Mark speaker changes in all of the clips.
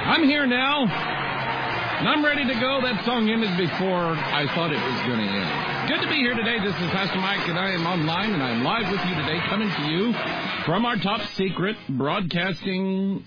Speaker 1: I'm here now, and I'm ready to go. That song ended before I thought it was going to end. Good to be here today. This is Pastor Mike, and I am online, and I'm live with you today, coming to you from our top secret broadcasting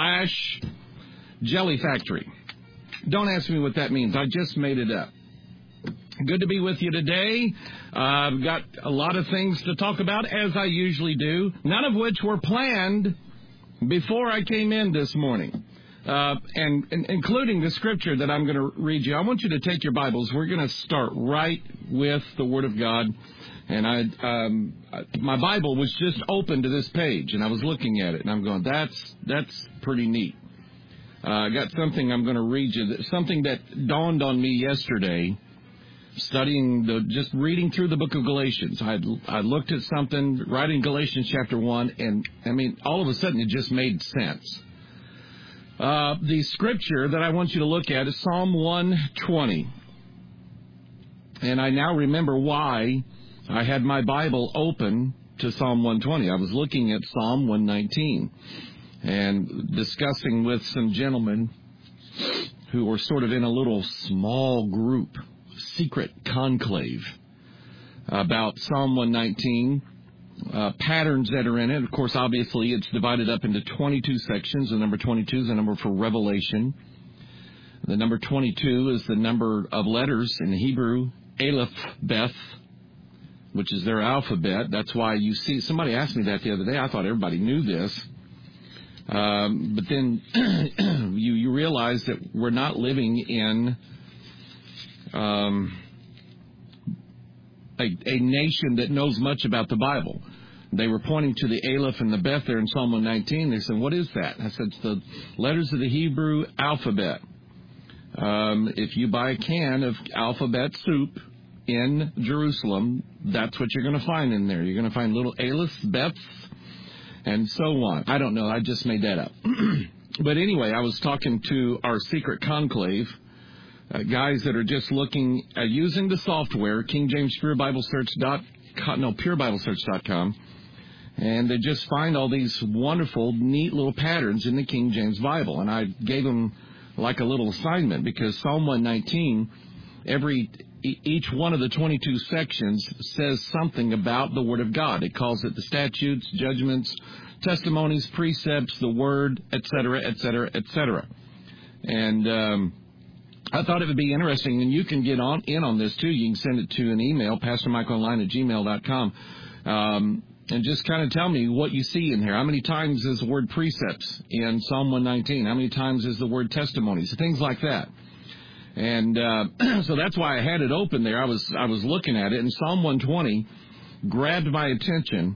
Speaker 1: / jelly factory. Don't ask me what that means. I just made it up. Good to be with you today. I've got a lot of things to talk about, as I usually do, none of which were planned before I came in this morning. And including the scripture that I'm going to read you. I want you to take your Bibles. We're going to start right with the Word of God. And my Bible was just open to this page, and I was looking at it, and I'm going, that's pretty neat. I got something I'm going to read you, something that dawned on me yesterday, just reading through the book of Galatians. I looked at something right in Galatians chapter 1, and, I mean, all of a sudden it just made sense. The scripture that I want you to look at is Psalm 120. And I now remember why I had my Bible open to Psalm 120. I was looking at Psalm 119 and discussing with some gentlemen who were sort of in a little small group, secret conclave, about Psalm 119. Patterns that are in it. Of course, obviously, it's divided up into 22 sections. The number 22 is the number for revelation. The number 22 is the number of letters in Hebrew, Aleph Beth, which is their alphabet. That's why you see, somebody asked me that the other day. I thought everybody knew this. But then you realize that we're not living in a nation that knows much about the Bible. They were pointing to the Aleph and the Beth there in Psalm 119. They said, what is that? I said, it's the letters of the Hebrew alphabet. If you buy a can of alphabet soup in Jerusalem, that's what you're going to find in there. You're going to find little Alephs, Beths, and so on. I don't know. I just made that up. But anyway, I was talking to our secret conclave, guys that are just looking at using the software, King James PureBibleSearch.com, and they just find all these wonderful, neat little patterns in the King James Bible. And I gave them like a little assignment because Psalm 119, each one of the 22 sections says something about the Word of God. It calls it the statutes, judgments, testimonies, precepts, the Word, etc., etc., etc. And I thought it would be interesting, and you can get in on this, too. You can send it to an email, pastormikeonline@gmail.com, and just kind of tell me what you see in here. How many times is the word precepts in Psalm 119? How many times is the word testimonies? Things like that. And so that's why I had it open there. I was looking at it, and Psalm 120 grabbed my attention.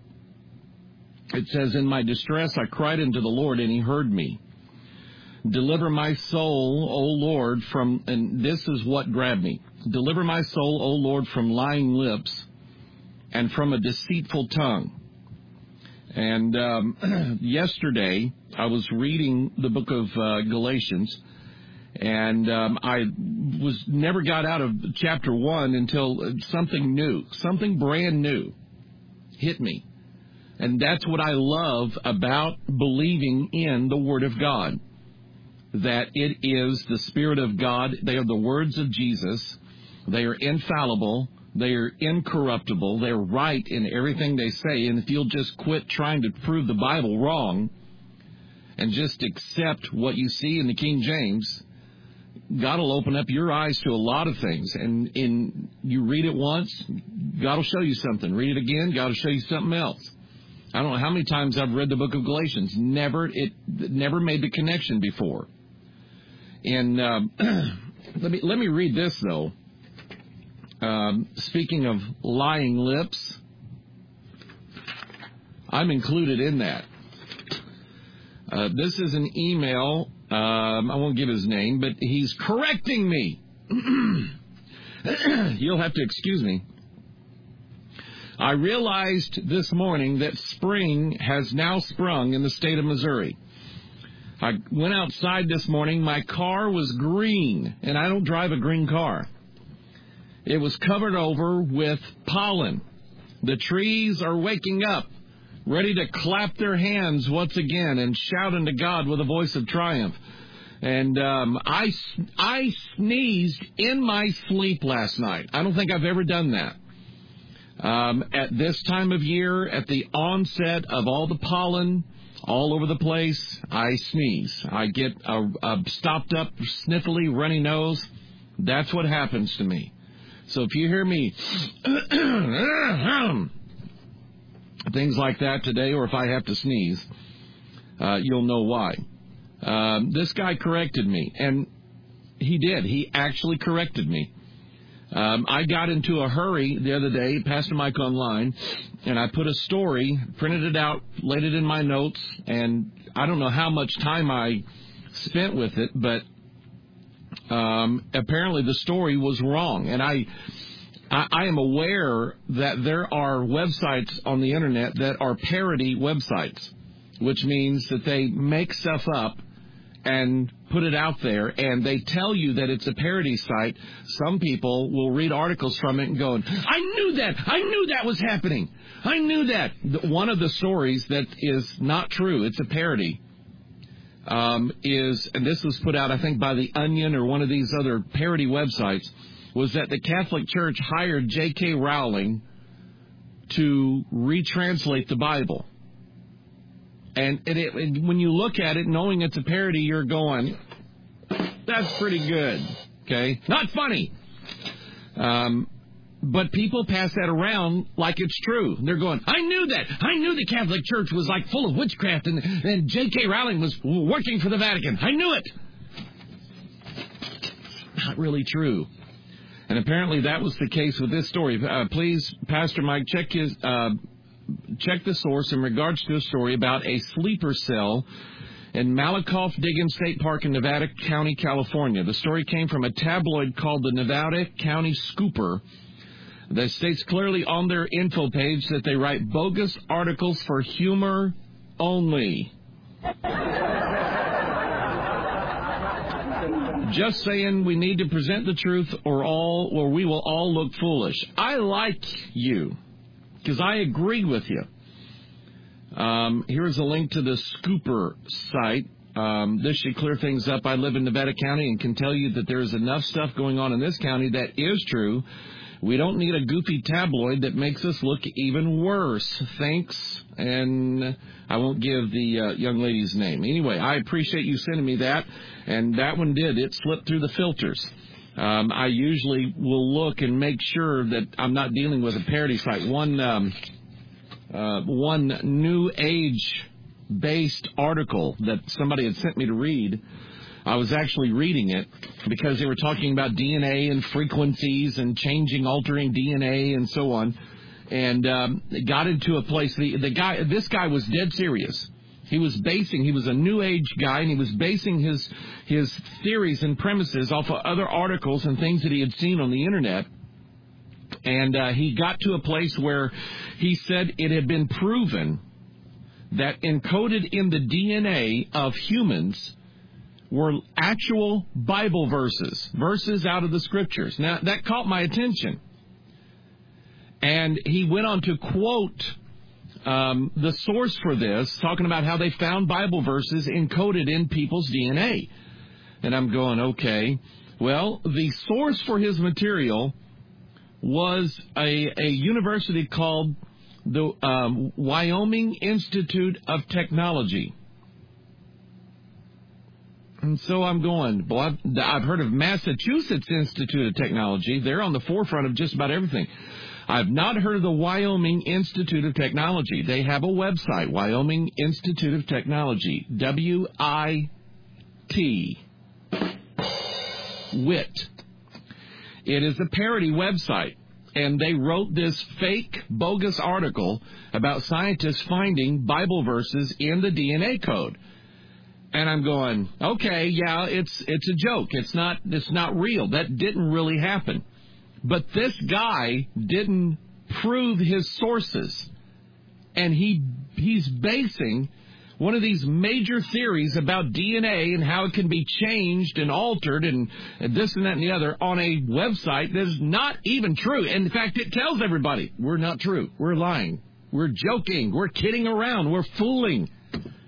Speaker 1: It says, in my distress I cried unto the Lord, and he heard me. Deliver my soul, O Lord, and this is what grabbed me. Deliver my soul, O Lord, from lying lips and from a deceitful tongue. And yesterday, I was reading the book of Galatians, and I never got out of chapter 1 until something new, something brand new hit me. And that's what I love about believing in the Word of God. That it is the Spirit of God. They are the words of Jesus. They are infallible. They are incorruptible. They're right in everything they say. And if you'll just quit trying to prove the Bible wrong and just accept what you see in the King James, God will open up your eyes to a lot of things. And you read it once, God will show you something. Read it again, God will show you something else. I don't know how many times I've read the book of Galatians. It never made the connection before. And let me read this, though. Speaking of lying lips, I'm included in that. This is an email. I won't give his name, but he's correcting me. You'll have to excuse me. I realized this morning that spring has now sprung in the state of Missouri. I went outside this morning. My car was green, and I don't drive a green car. It was covered over with pollen. The trees are waking up, ready to clap their hands once again and shout unto God with a voice of triumph. And I sneezed in my sleep last night. I don't think I've ever done that. At this time of year, at the onset of all the pollen all over the place, I sneeze. I get a stopped up, sniffly, runny nose. That's what happens to me. So if you hear me things like that today, or if I have to sneeze, you'll know why. This guy corrected me, and he did. He actually corrected me. I got into a hurry the other day, Pastor Mike Online, and I put a story, printed it out, laid it in my notes, and I don't know how much time I spent with it, but apparently the story was wrong. And I am aware that there are websites on the Internet that are parody websites, which means that they make stuff up and put it out there, and they tell you that it's a parody site. Some people will read articles from it and go, I knew that was happening. I knew that. One of the stories that is not true, it's a parody, is, and this was put out, I think, by The Onion or one of these other parody websites, was that the Catholic Church hired J.K. Rowling to retranslate the Bible. And when you look at it, knowing it's a parody, you're going, that's pretty good, okay? Not funny. But people pass that around like it's true. They're going, I knew that. I knew the Catholic Church was like full of witchcraft, and J.K. Rowling was working for the Vatican. I knew it. Not really true. And apparently that was the case with this story. Please, Pastor Mike, check the source in regards to a story about a sleeper cell in Malakoff-Diggins State Park in Nevada County, California. The story came from a tabloid called the Nevada County Scooper that states clearly on their info page that they write bogus articles for humor only. Just saying, we need to present the truth or we will all look foolish. I like you, because I agree with you. Here's a link to the Scooper site. This should clear things up. I live in Nevada County and can tell you that there's enough stuff going on in this county that is true. We don't need a goofy tabloid that makes us look even worse. Thanks. And I won't give the young lady's name. Anyway, I appreciate you sending me that. And that one did. It slipped through the filters. I usually will look and make sure that I'm not dealing with a parody site. One New Age-based article that somebody had sent me to read, I was actually reading it because they were talking about DNA and frequencies and altering DNA and so on, and it got into a place. This guy was dead serious. He was a New Age guy, and he was basing his theories and premises off of other articles and things that he had seen on the Internet. And he got to a place where he said it had been proven that encoded in the DNA of humans were actual Bible verses out of the Scriptures. Now, that caught my attention. And he went on to quote the source for this, talking about how they found Bible verses encoded in people's DNA. And I'm going, okay. Well, the source for his material was a university called the Wyoming Institute of Technology. And so I'm going, well, I've heard of Massachusetts Institute of Technology. They're on the forefront of just about everything. I've not heard of the Wyoming Institute of Technology. They have a website, Wyoming Institute of Technology, W-I-T, WIT. It is a parody website, and they wrote this fake, bogus article about scientists finding Bible verses in the DNA code. And I'm going, okay, yeah, it's a joke. It's not real. That didn't really happen. But this guy didn't prove his sources. And he's basing one of these major theories about DNA and how it can be changed and altered and this and that and the other on a website that is not even true. In fact, it tells everybody, we're not true. We're lying. We're joking. We're kidding around. We're fooling.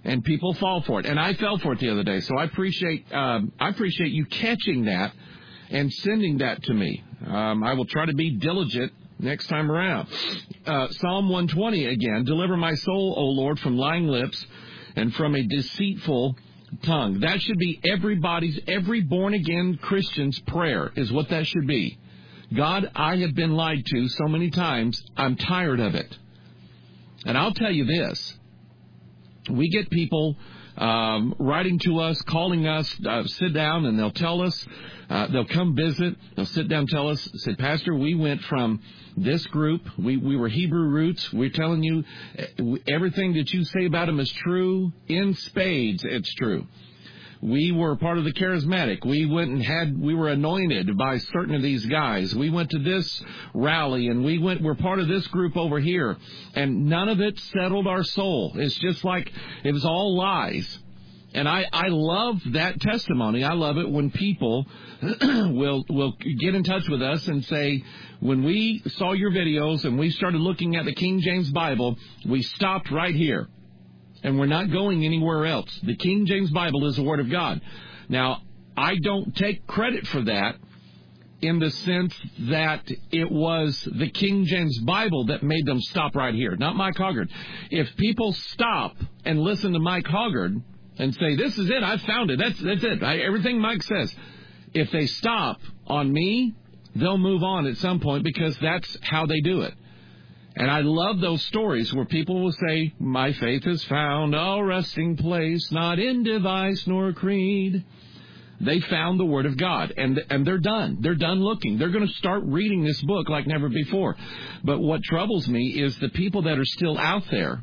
Speaker 1: And people fall for it. And I fell for it the other day. So I appreciate you catching that and sending that to me. I will try to be diligent next time around. Psalm 120 again. Deliver my soul, O Lord, from lying lips and from a deceitful tongue. That should be every born-again Christian's prayer is what that should be. God, I have been lied to so many times. I'm tired of it. And I'll tell you this. We get people writing to us, calling us, sit down, and they'll tell us, they'll come visit, they'll sit down and tell us, say, Pastor, we went from this group, we were Hebrew roots, we're telling you everything that you say about them is true, in spades it's true. We were part of the charismatic. We were anointed by certain of these guys. We went to this rally and we're part of this group over here. And none of it settled our soul. It's just like it was all lies. And I love that testimony. I love it when people will get in touch with us and say, when we saw your videos and we started looking at the King James Bible, we stopped right here. And we're not going anywhere else. The King James Bible is the Word of God. Now, I don't take credit for that in the sense that it was the King James Bible that made them stop right here, not Mike Hoggard. If people stop and listen to Mike Hoggard and say, this is it, I found it, that's it, everything Mike says. If they stop on me, they'll move on at some point because that's how they do it. And I love those stories where people will say, my faith has found a resting place, not in device nor creed. They found the Word of God, and they're done. They're done looking. They're going to start reading this book like never before. But what troubles me is the people that are still out there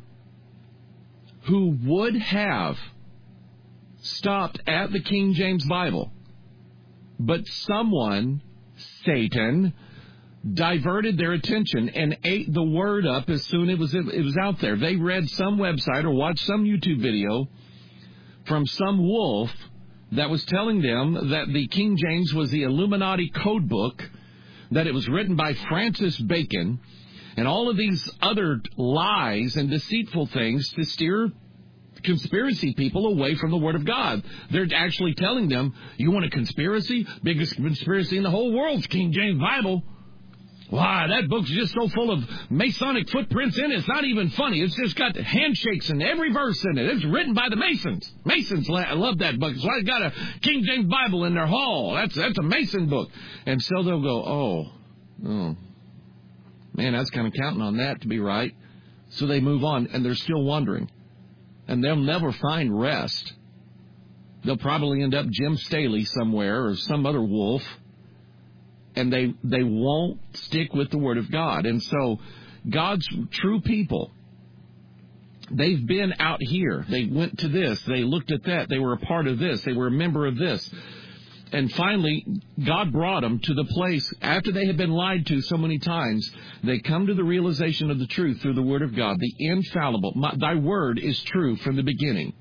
Speaker 1: who would have stopped at the King James Bible, but someone, Satan, diverted their attention and ate the Word up as soon as it was out there. They read some website or watched some YouTube video from some wolf that was telling them that the King James was the Illuminati code book, that it was written by Francis Bacon, and all of these other lies and deceitful things to steer conspiracy people away from the Word of God. They're actually telling them, you want a conspiracy? Biggest conspiracy in the whole world's King James Bible. Why, that book's just so full of Masonic footprints in it, it's not even funny. It's just got handshakes in every verse in it. It's written by the Masons. Masons love that book. So I got a King James Bible in their hall. That's a Mason book. And so they'll go, oh, man, I was kind of counting on that to be right. So they move on, and they're still wondering. And they'll never find rest. They'll probably end up Jim Staley somewhere or some other wolf. And they won't stick with the Word of God. And so God's true people, they've been out here. They went to this. They looked at that. They were a part of this. They were a member of this. And finally, God brought them to the place, after they had been lied to so many times, they come to the realization of the truth through the Word of God, the infallible. Thy Word is true from the beginning.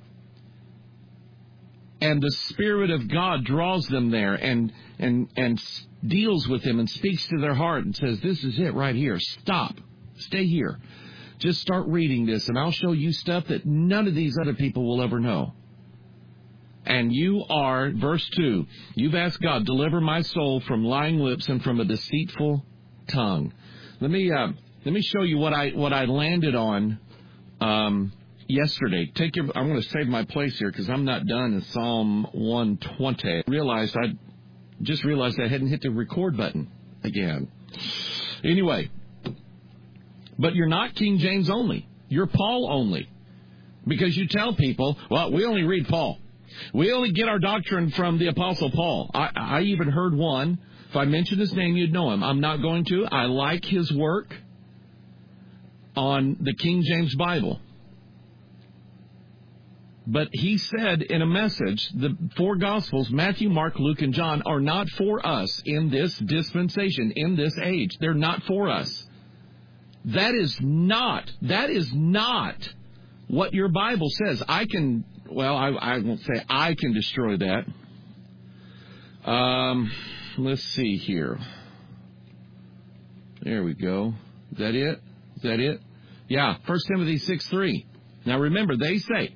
Speaker 1: And the Spirit of God draws them there and deals with them and speaks to their heart and says, this is it right here. Stop. Stay here. Just start reading this, and I'll show you stuff that none of these other people will ever know. And you are, verse 2, you've asked God, deliver my soul from lying lips and from a deceitful tongue. Let me show you what I landed on yesterday. I'm going to save my place here because I'm not done in Psalm 120. I just realized I hadn't hit the record button again. Anyway, but you're not King James only. You're Paul only. Because you tell people, well, we only read Paul. We only get our doctrine from the Apostle Paul. I even heard one. If I mention his name, you'd know him. I'm not going to. I like his work on the King James Bible. But he said in a message, the four Gospels, Matthew, Mark, Luke, and John, are not for us in this dispensation, in this age. They're not for us. That is not what your Bible says. I won't say I can destroy that. Let's see here. There we go. Is that it? Yeah, 1 Timothy 6:3. Now remember, they say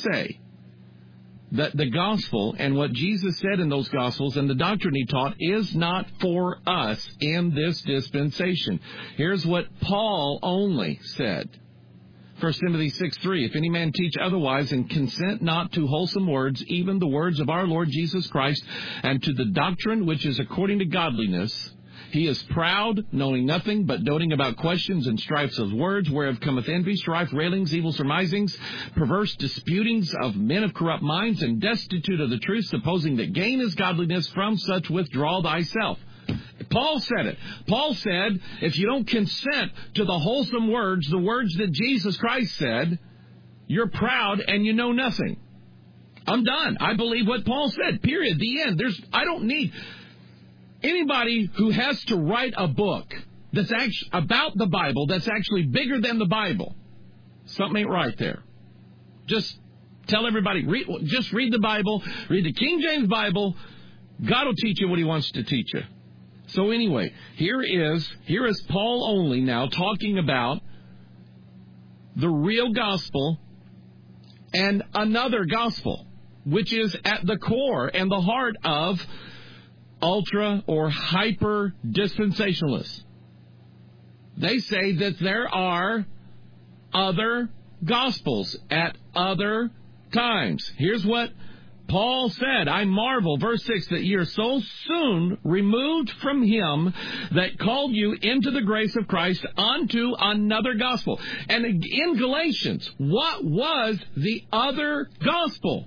Speaker 1: that the gospel and what Jesus said in those gospels and the doctrine he taught is not for us in this dispensation. Here's what Paul only said. 1 Timothy 6:3, if any man teach otherwise and consent not to wholesome words, even the words of our Lord Jesus Christ, and to the doctrine which is according to godliness, he is proud, knowing nothing, but doting about questions and strifes of words, whereof cometh envy, strife, railings, evil surmisings, perverse disputings of men of corrupt minds, and destitute of the truth, supposing that gain is godliness. From such withdraw thyself. Paul said it. Paul said, if you don't consent to the wholesome words, the words that Jesus Christ said, you're proud and you know nothing. I'm done. I believe what Paul said. Period. The end. I don't need anybody who has to write a book that's actually about the Bible that's actually bigger than the Bible. Something ain't right there. Just tell everybody, just read the Bible, read the King James Bible. God will teach you what he wants to teach you. So anyway, here is Paul only now talking about the real gospel and another gospel, which is at the core and the heart of ultra or hyper dispensationalists. They say that there are other gospels at other times. Here's what Paul said, I marvel, verse 6, that ye are so soon removed from him that called you into the grace of Christ unto another gospel. And in Galatians, what was the other gospel?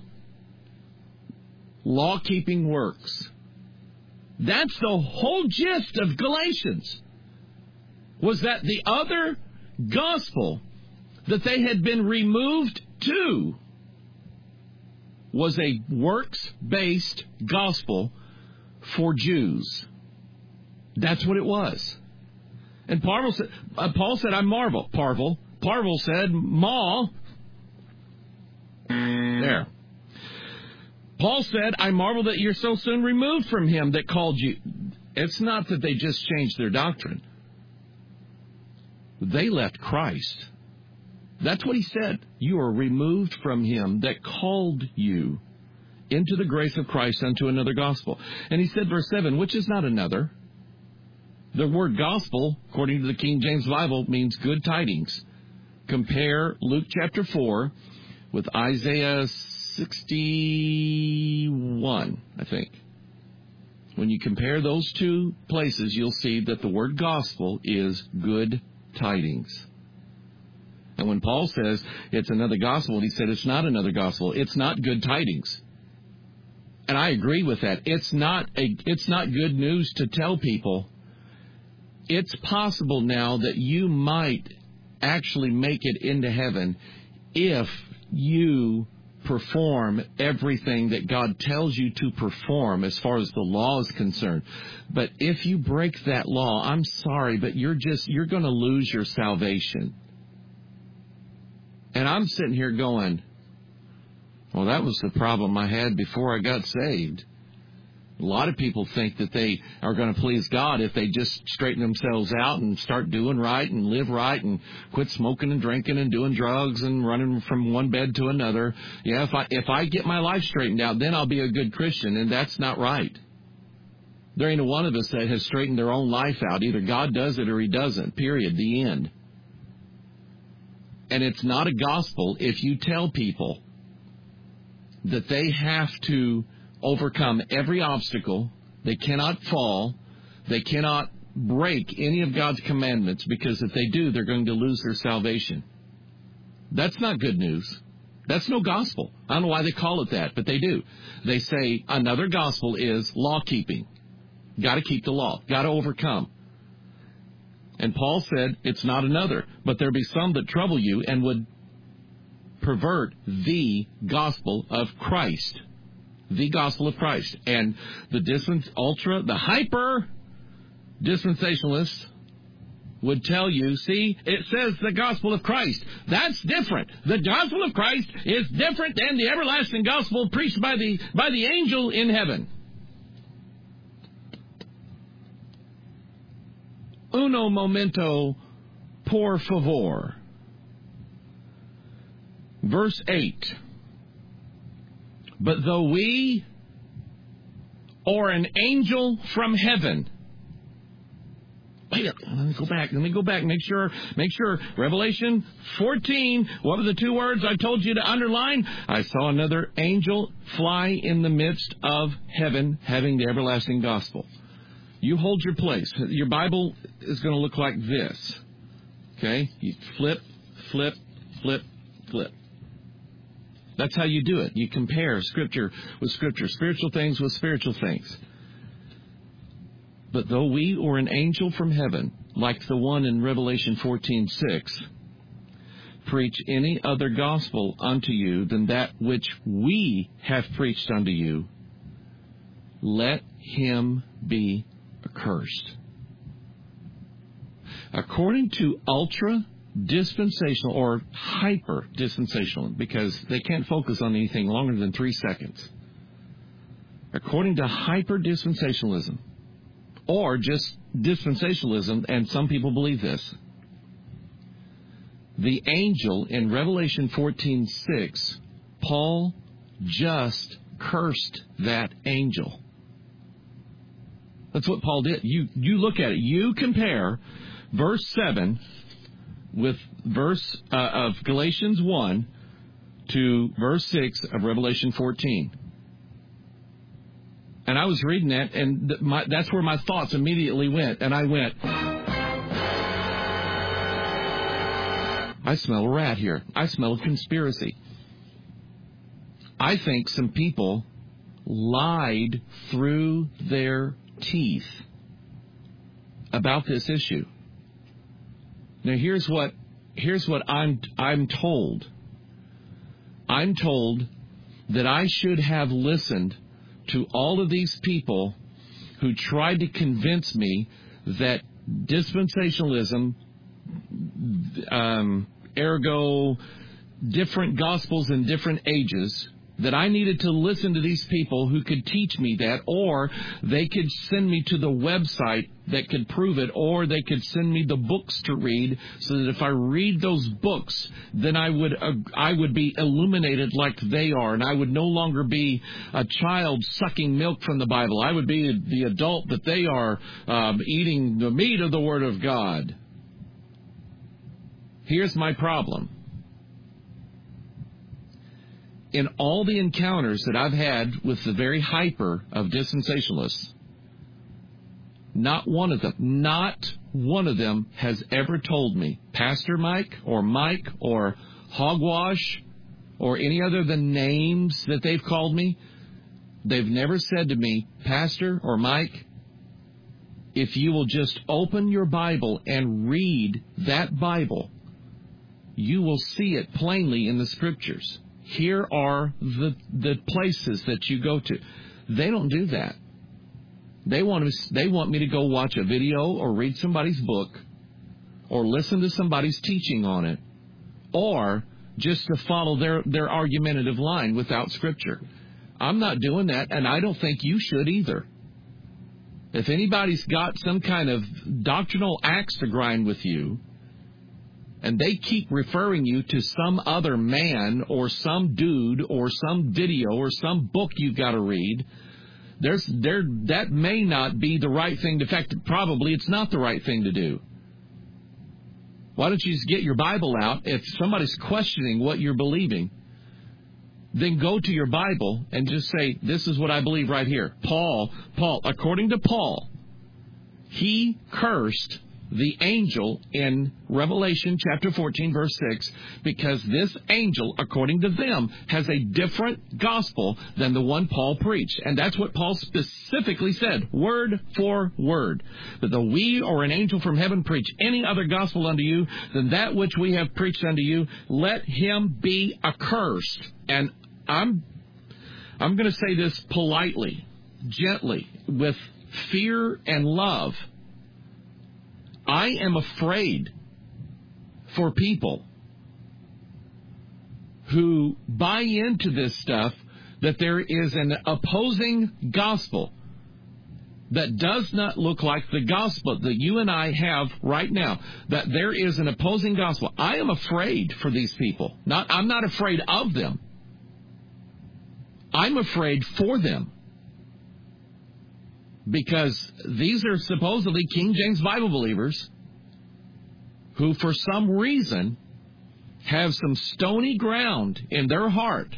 Speaker 1: Law-keeping works. That's the whole gist of Galatians, was that the other gospel that they had been removed to was a works-based gospel for Jews. That's what it was. And Paul said, I marvel. Parvel said, Ma. There. Paul said, I marvel that you're so soon removed from him that called you. It's not that they just changed their doctrine. They left Christ. That's what he said. You are removed from him that called you into the grace of Christ unto another gospel. And he said, verse 7, which is not another. The word gospel, according to the King James Bible, means good tidings. Compare Luke chapter 4 with Isaiah 61, I think. When you compare those two places, you'll see that the word gospel is good tidings. And when Paul says it's another gospel, he said it's not another gospel. It's not good tidings. And I agree with that. It's not good news to tell people. It's possible now that you might actually make it into heaven if you perform everything that God tells you to perform as far as the law is concerned. But if you break that law, I'm sorry, but you're going to lose your salvation. And I'm sitting here going, well, that was the problem I had before I got saved. A lot of people think that they are going to please God if they just straighten themselves out and start doing right and live right and quit smoking and drinking and doing drugs and running from one bed to another. Yeah, if I get my life straightened out, then I'll be a good Christian, and that's not right. There ain't a one of us that has straightened their own life out. Either God does it or he doesn't, period, the end. And it's not a gospel if you tell people that they have to overcome every obstacle, they cannot fall, they cannot break any of God's commandments, because if they do, they're going to lose their salvation. That's not good news. That's no gospel. I don't know why they call it that, but they do. They say another gospel is law-keeping. Got to keep the law. Got to overcome. And Paul said it's not another, but there be some that trouble you and would pervert the gospel of Christ. The gospel of Christ. And the hyper dispensationalists would tell you, see, it says the gospel of Christ. That's different. The gospel of Christ is different than the everlasting gospel preached by the angel in heaven. Uno momento, por favor. Verse 8. But though we or an angel from heaven. Wait, let me go back. Make sure. Revelation 14. What were the two words I told you to underline? I saw another angel fly in the midst of heaven, having the everlasting gospel. You hold your place. Your Bible is going to look like this. Okay? You flip, flip, flip, flip. That's how you do it. You compare Scripture with Scripture, spiritual things with spiritual things. But though we or an angel from heaven, like the one in Revelation 14:6, preach any other gospel unto you than that which we have preached unto you, let him be accursed. According to ultra-dispensational or hyper-dispensational, because they can't focus on anything longer than 3 seconds. According to hyper-dispensationalism, or just dispensationalism, and some people believe this, the angel in Revelation 14:6, Paul just cursed that angel. That's what Paul did. You look at it. You compare verse 7 with verse of Galatians 1 to verse 6 of Revelation 14. And I was reading that, and that's where my thoughts immediately went. And I went, I smell a rat here. I smell a conspiracy. I think some people lied through their teeth about this issue. Now, here's what I'm told. I'm told that I should have listened to all of these people who tried to convince me that dispensationalism, ergo different gospels in different ages, that I needed to listen to these people who could teach me that, or they could send me to the website that could prove it, or they could send me the books to read, so that if I read those books, then I would be illuminated like they are, and I would no longer be a child sucking milk from the Bible. I would be the adult that they are, eating the meat of the Word of God. Here's my problem. In all the encounters that I've had with the very hyper of dispensationalists, not one of them has ever told me, Pastor Mike or Hogwash or any other of the names that they've called me. They've never said to me, Pastor or Mike, if you will just open your Bible and read that Bible, you will see it plainly in the Scriptures. Here are the places that you go to. They don't do that. They want me to go watch a video or read somebody's book or listen to somebody's teaching on it, or just to follow their argumentative line without Scripture. I'm not doing that, and I don't think you should either. If anybody's got some kind of doctrinal axe to grind with you, and they keep referring you to some other man or some dude or some video or some book you've got to read, that may not be the right thing. In fact, probably it's not the right thing to do. Why don't you just get your Bible out? If somebody's questioning what you're believing, then go to your Bible and just say, this is what I believe right here. Paul, according to Paul, he cursed the angel in Revelation chapter 14, verse 6, because this angel, according to them, has a different gospel than the one Paul preached. And that's what Paul specifically said, word for word. That though we or an angel from heaven preach any other gospel unto you than that which we have preached unto you, let him be accursed. And I'm going to say this politely, gently, with fear and love. I am afraid for people who buy into this stuff, that there is an opposing gospel. that does not look like the gospel that you and I have right now, that there is an opposing gospel, I am afraid for these people. I'm not afraid of them. I'm afraid for them. Because these are supposedly King James Bible believers who, for some reason, have some stony ground in their heart.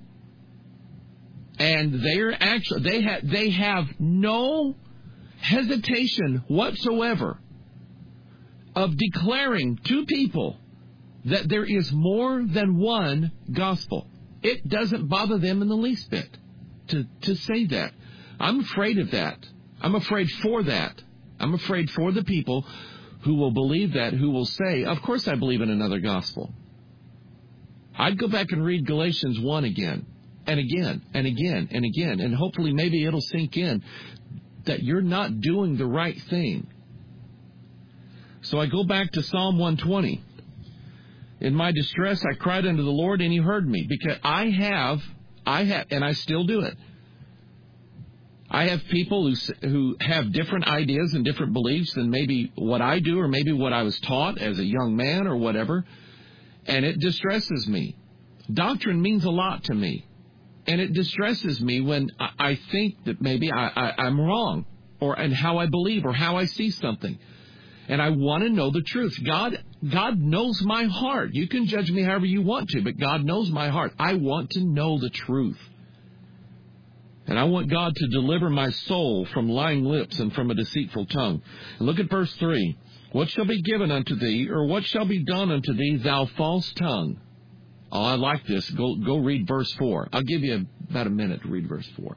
Speaker 1: And they have no hesitation whatsoever of declaring to people that there is more than one gospel. It doesn't bother them in the least bit to say that. I'm afraid of that. I'm afraid for that. I'm afraid for the people who will believe that, who will say, of course I believe in another gospel. I'd go back and read Galatians 1 again, and again, and again, and again, and hopefully maybe it'll sink in that you're not doing the right thing. So I go back to Psalm 120. In my distress, I cried unto the Lord, and He heard me, because I have, and I still do it. I have people who have different ideas and different beliefs than maybe what I do or maybe what I was taught as a young man or whatever, and it distresses me. Doctrine means a lot to me, and it distresses me when I think that maybe I'm wrong and how I believe or how I see something, and I want to know the truth. God knows my heart. You can judge me however you want to, but God knows my heart. I want to know the truth. And I want God to deliver my soul from lying lips and from a deceitful tongue. And look at verse 3. What shall be given unto thee, or what shall be done unto thee, thou false tongue? Oh, I like this. Go read verse 4. I'll give you about a minute to read verse 4.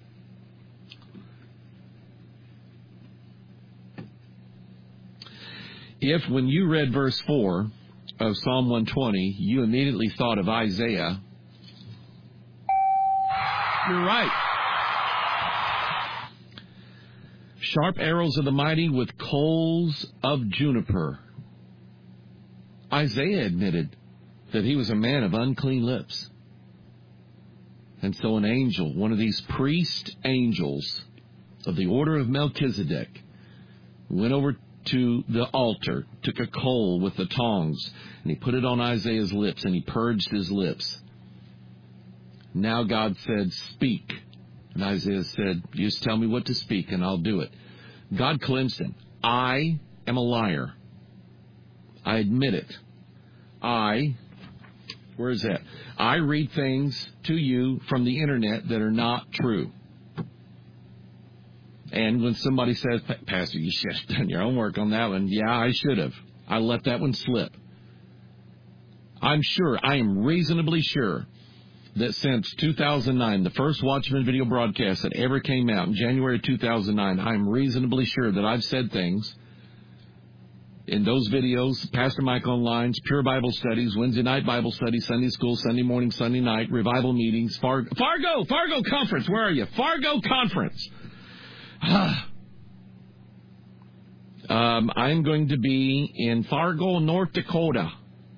Speaker 1: If when you read verse 4 of Psalm 120, you immediately thought of Isaiah, you're right. Sharp arrows of the mighty with coals of juniper. Isaiah admitted that he was a man of unclean lips. And so an angel, one of these priest angels of the order of Melchizedek, went over to the altar, took a coal with the tongs, and he put it on Isaiah's lips, and he purged his lips. Now God said, speak. And Isaiah said, just tell me what to speak, and I'll do it. God cleansed him. I am a liar. I admit it. Where is that? I read things to you from the internet that are not true. And when somebody says, Pastor, you should have done your homework on that one. Yeah, I should have. I let that one slip. I am reasonably sure that since 2009, the first Watchman video broadcast that ever came out in January 2009, I'm reasonably sure that I've said things in those videos, Pastor Mike Online's, Pure Bible Studies, Wednesday night Bible study, Sunday school, Sunday morning, Sunday night, revival meetings, Fargo Conference. Where are you? Fargo Conference. I'm going to be in Fargo, North Dakota,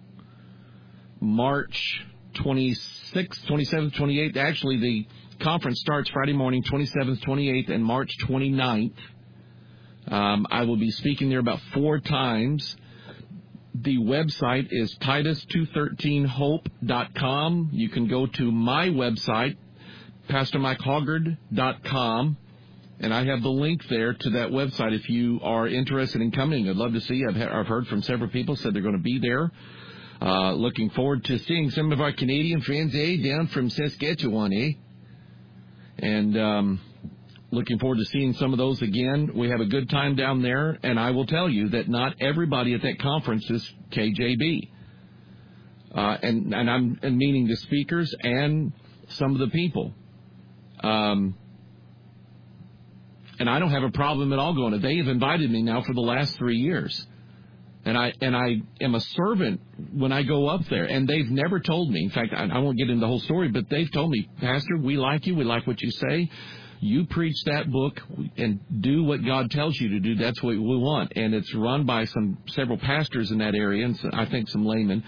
Speaker 1: March 26th, 27th, 28th. Actually, the conference starts Friday morning, 27th, 28th, and March 29th. I will be speaking there about 4 times. The website is Titus213hope.com. You can go to my website, PastorMikeHoggard.com, and I have the link there to that website if you are interested in coming. I'd love to see you. I've heard from several people said they're going to be there. Looking forward to seeing some of our Canadian friends, down from Saskatchewan, And looking forward to seeing some of those again. We have a good time down there, and I will tell you that not everybody at that conference is KJB. And I'm meaning the speakers and some of the people. And I don't have a problem at all going to. They have invited me now for the last 3 years. And I am a servant when I go up there. And they've never told me. In fact, I won't get into the whole story, but they've told me, Pastor, we like you. We like what you say. You preach that book and do what God tells you to do. That's what we want. And it's run by several pastors in that area, and I think some laymen.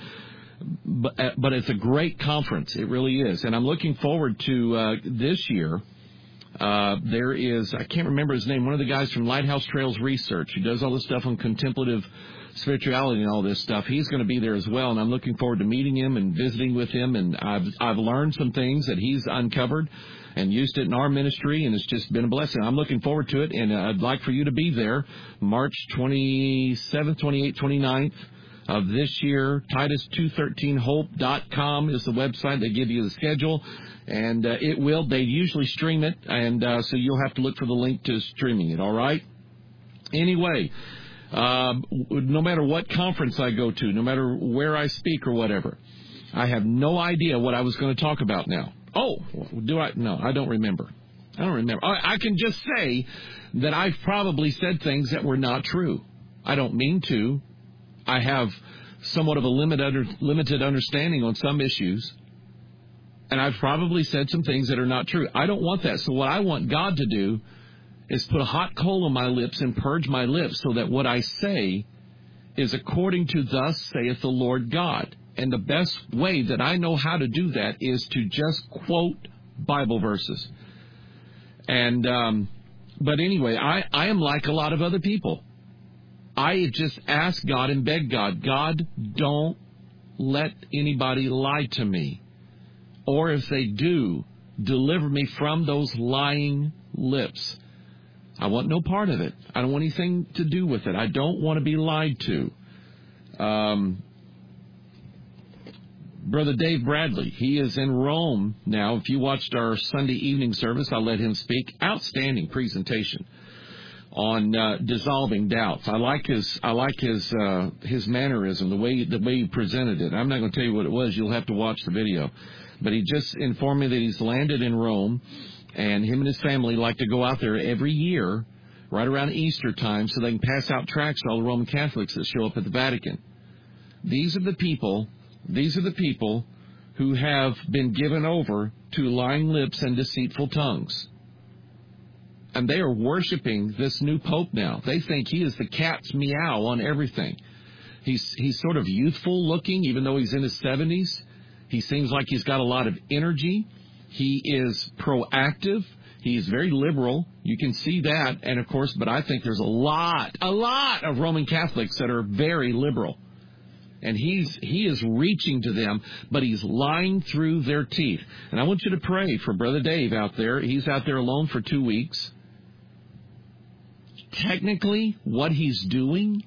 Speaker 1: But it's a great conference. It really is. And I'm looking forward to this year. There is, I can't remember his name, one of the guys from Lighthouse Trails Research who does all this stuff on contemplative spirituality and all this stuff. He's going to be there as well, and I'm looking forward to meeting him and visiting with him. And I've learned some things that he's uncovered and used it in our ministry, and it's just been a blessing. I'm looking forward to it, and I'd like for you to be there March 27th, 28th, 29th of this year. Titus213hope.com is the website. They give you the schedule, and they usually stream it, and so you'll have to look for the link to streaming it, all right? Anyway, no matter what conference I go to, no matter where I speak or whatever, I have no idea what I was going to talk about now. Oh, do I? No, I don't remember. I can just say that I've probably said things that were not true. I don't mean to. I have somewhat of a limited understanding on some issues, and I've probably said some things that are not true. I don't want that. So what I want God to do is put a hot coal on my lips and purge my lips so that what I say is according to thus saith the Lord God. And the best way that I know how to do that is to just quote Bible verses. And but anyway, I am like a lot of other people. I just ask God and beg God, God, don't let anybody lie to me. Or if they do, deliver me from those lying lips. I want no part of it. I don't want anything to do with it. I don't want to be lied to. Brother Dave Bradley, he is in Rome now. If you watched our Sunday evening service, I let him speak. Outstanding presentation on dissolving doubts. I like his mannerism, the way he presented it. I'm not going to tell you what it was. You'll have to watch the video. But he just informed me that he's landed in Rome, and him and his family like to go out there every year, right around Easter time, so they can pass out tracts to all the Roman Catholics that show up at the Vatican. These are the people who have been given over to lying lips and deceitful tongues. And they are worshiping this new pope now. They think he is the cat's meow on everything. He's sort of youthful looking, even though he's in his 70s. He seems like he's got a lot of energy. He is proactive. He is very liberal. You can see that. And, of course, but I think there's a lot of Roman Catholics that are very liberal. And he is reaching to them, but he's lying through their teeth. And I want you to pray for Brother Dave out there. He's out there alone for 2 weeks. Technically, what he's doing,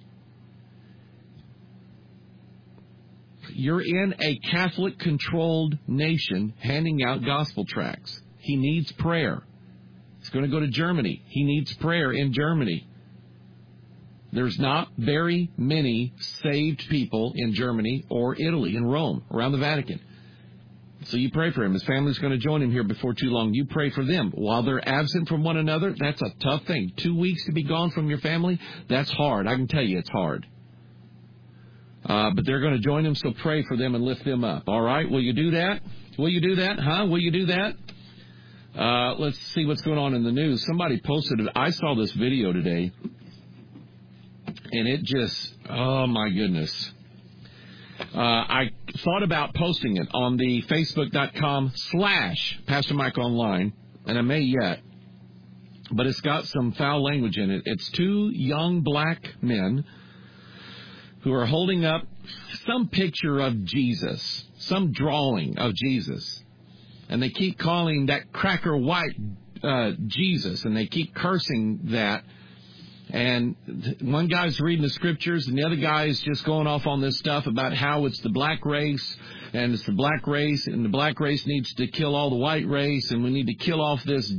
Speaker 1: you're in a Catholic-controlled nation handing out gospel tracts. He needs prayer. He's going to go to Germany. He needs prayer in Germany. There's not very many saved people in Germany or Italy, in Rome, around the Vatican. So you pray for him. His family's going to join him here before too long. You pray for them. While they're absent from one another, that's a tough thing. 2 weeks to be gone from your family, that's hard. I can tell you it's hard. But they're going to join him, so pray for them and lift them up. All right? Will you do that? Will you do that? Huh? Will you do that? Let's see what's going on in the news. Somebody posted it. I saw this video today. And it just, oh, my goodness. I thought about posting it on the Facebook.com/Pastor Mike Online, and I may yet, but it's got some foul language in it. It's 2 young black men who are holding up some picture of Jesus, some drawing of Jesus, and they keep calling that cracker white Jesus, and they keep cursing that. And one guy's reading the scriptures, and the other guy is just going off on this stuff about how it's the black race, and it's the black race, and the black race needs to kill all the white race, and we need to kill off this.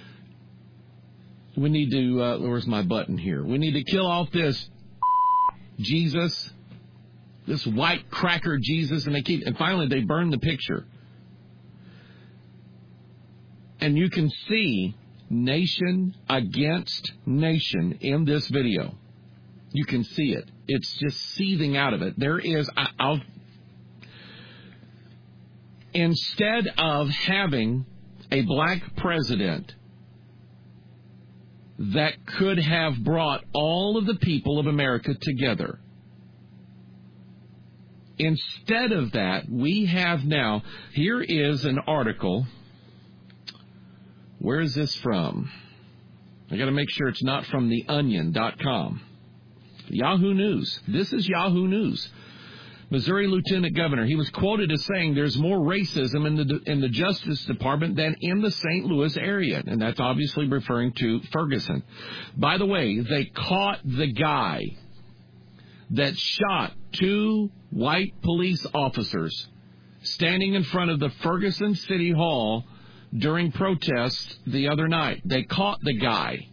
Speaker 1: We need to, where's my button here? We need to kill off this Jesus, this white cracker Jesus, and finally they burn the picture. And you can see nation against nation in this video. You can see it. It's just seething out of it. There is, instead of having a black president that could have brought all of the people of America together, instead of that, we have now, here is an article Where is this from? I got to make sure it's not from theonion.com. Yahoo News. This is Yahoo News. Missouri Lieutenant Governor. He was quoted as saying there's more racism in the Justice Department than in the St. Louis area. And that's obviously referring to Ferguson. By the way, they caught the guy that shot 2 white police officers standing in front of the Ferguson City Hall during protests the other night. They caught the guy.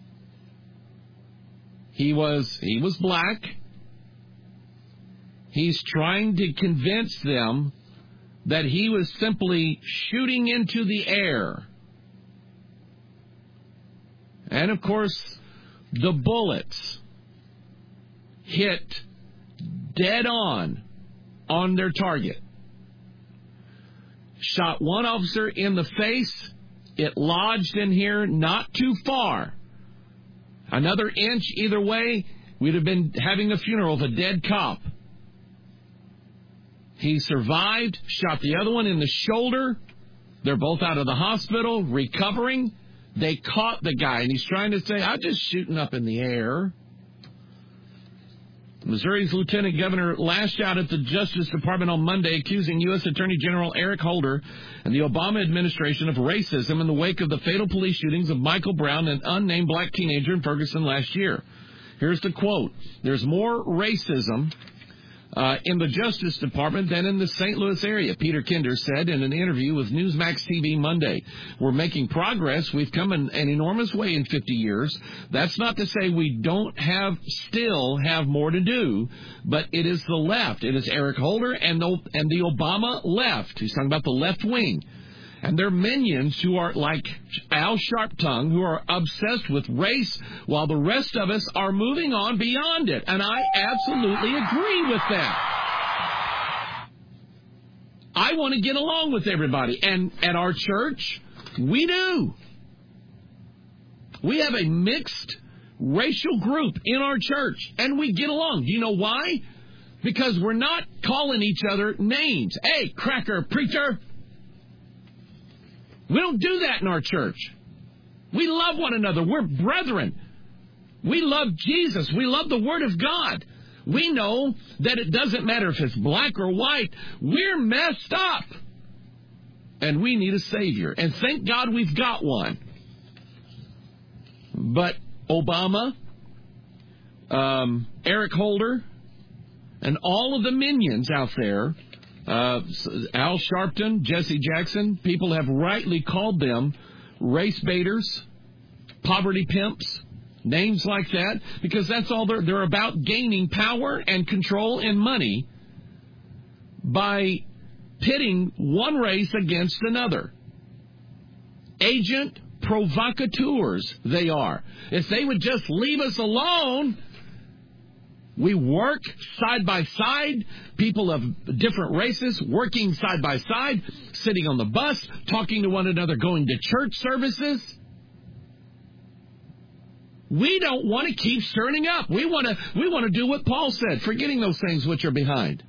Speaker 1: He was black. He's trying to convince them that he was simply shooting into the air. And, of course, the bullets hit dead on their target. Shot one officer in the face. It lodged in here not too far. Another inch either way, we'd have been having a funeral of a dead cop. He survived, shot the other one in the shoulder. They're both out of the hospital, recovering. They caught the guy, and he's trying to say, I'm just shooting up in the air. Missouri's Lieutenant Governor lashed out at the Justice Department on Monday, accusing U.S. Attorney General Eric Holder and the Obama administration of racism in the wake of the fatal police shootings of Michael Brown, an unnamed black teenager in Ferguson last year. Here's the quote. There's more racism in the Justice Department than in the St. Louis area, Peter Kinder said in an interview with Newsmax TV Monday. We're making progress. We've come an enormous way in 50 years. That's not to say we don't still have more to do, but it is the left. It is Eric Holder and the Obama left. He's talking about the left wing. And their minions who are like Al Sharptongue, who are obsessed with race, while the rest of us are moving on beyond it. And I absolutely agree with that. I want to get along with everybody. And at our church, we do. We have a mixed racial group in our church, and we get along. Do you know why? Because we're not calling each other names. Hey, cracker preacher. We don't do that in our church. We love one another. We're brethren. We love Jesus. We love the Word of God. We know that it doesn't matter if it's black or white. We're messed up. And we need a Savior. And thank God we've got one. But Obama, Eric Holder, and all of the minions out there, Al Sharpton, Jesse Jackson, people have rightly called them race baiters, poverty pimps, names like that, because that's all they're about, gaining power and control and money by pitting one race against another. Agent provocateurs they are. If they would just leave us alone. We work side by side, people of different races working side by side, sitting on the bus, talking to one another, going to church services. We don't want to keep stirring up. We want to do what Paul said, forgetting those things which are behind.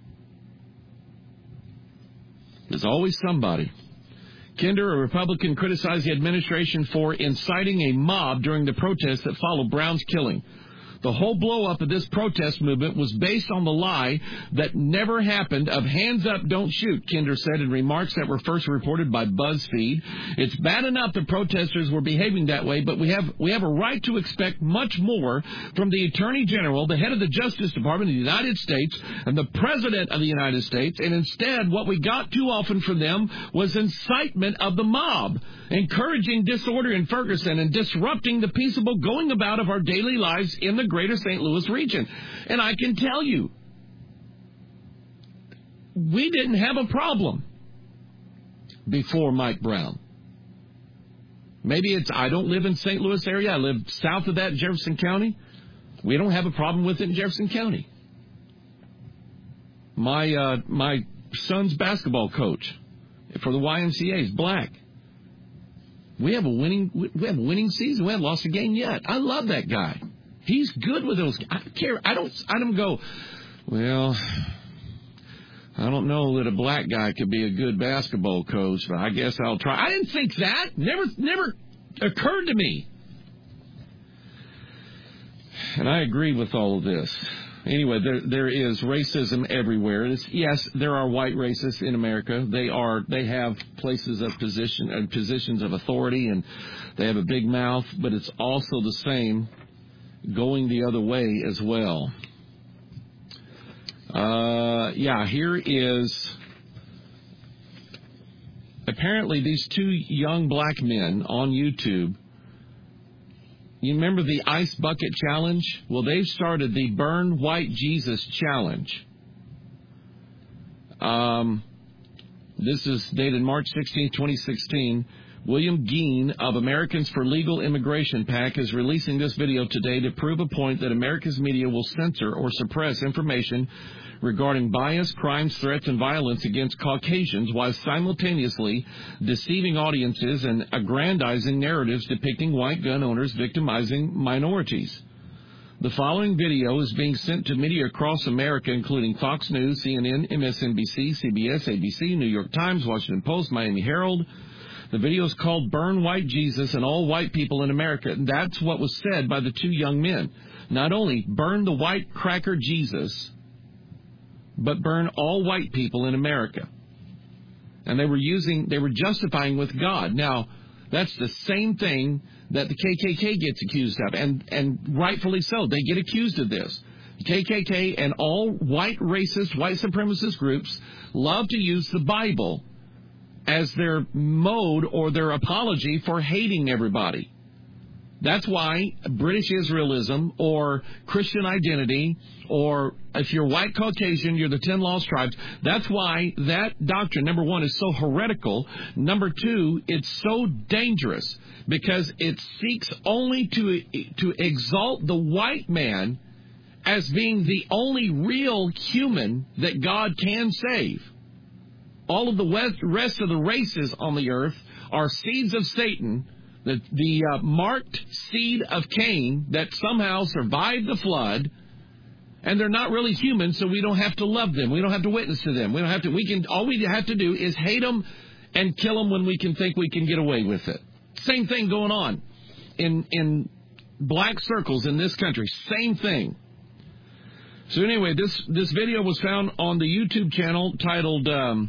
Speaker 1: There's always somebody. Kinder, a Republican, criticized the administration for inciting a mob during the protests that followed Brown's killing. The whole blow-up of this protest movement was based on the lie that never happened of hands up, don't shoot, Kinder said in remarks that were first reported by BuzzFeed. It's bad enough the protesters were behaving that way, but we have a right to expect much more from the Attorney General, the head of the Justice Department of the United States, and the President of the United States. And instead, what we got too often from them was incitement of the mob, encouraging disorder in Ferguson and disrupting the peaceable going about of our daily lives in the greater St. Louis region. And I can tell you, we didn't have a problem before Mike Brown. Maybe it's, I don't live in St. Louis area. I live south of that in Jefferson County. We don't have a problem with it in Jefferson County. My son's basketball coach for the YMCA is black. We have a winning season. We haven't lost a game yet. I love that guy. He's good with those. I don't care. I don't go, well, I don't know that a black guy could be a good basketball coach, but I guess I'll try. I didn't think that. Never occurred to me. And I agree with all of this. Anyway, there is racism everywhere. Yes, there are white racists in America. They have places of positions of authority, and they have a big mouth, but it's also the same going the other way as well. Here is apparently these two young black men on YouTube. You remember the Ice Bucket Challenge? Well, they've started the Burn White Jesus Challenge. This is dated March 16, 2016. William Geen of Americans for Legal Immigration PAC is releasing this video today to prove a point that America's media will censor or suppress information regarding bias, crimes, threats, and violence against Caucasians while simultaneously deceiving audiences and aggrandizing narratives depicting white gun owners victimizing minorities. The following video is being sent to media across America, including Fox News, CNN, MSNBC, CBS, ABC, New York Times, Washington Post, Miami Herald. The video is called Burn White Jesus and All White People in America. And that's what was said by the two young men. Not only burn the white cracker Jesus, but burn all white people in America. And they were justifying with God. Now, that's the same thing that the KKK gets accused of, and rightfully so. They get accused of this. The KKK and all white racist, white supremacist groups love to use the Bible as their mode or their apology for hating everybody. That's why British Israelism or Christian identity, or if you're white Caucasian, you're the 10 lost tribes. That's why that doctrine, number one, is so heretical. Number two, it's so dangerous because it seeks only to exalt the white man as being the only real human that God can save. All of the rest of the races on the earth are seeds of Satan, the marked seed of Cain that somehow survived the flood, and they're not really human, so we don't have to love them. We don't have to witness to them. All we have to do is hate them and kill them when we can think we can get away with it. Same thing going on in black circles in this country. Same thing. So anyway, this video was found on the YouTube channel titled, I'm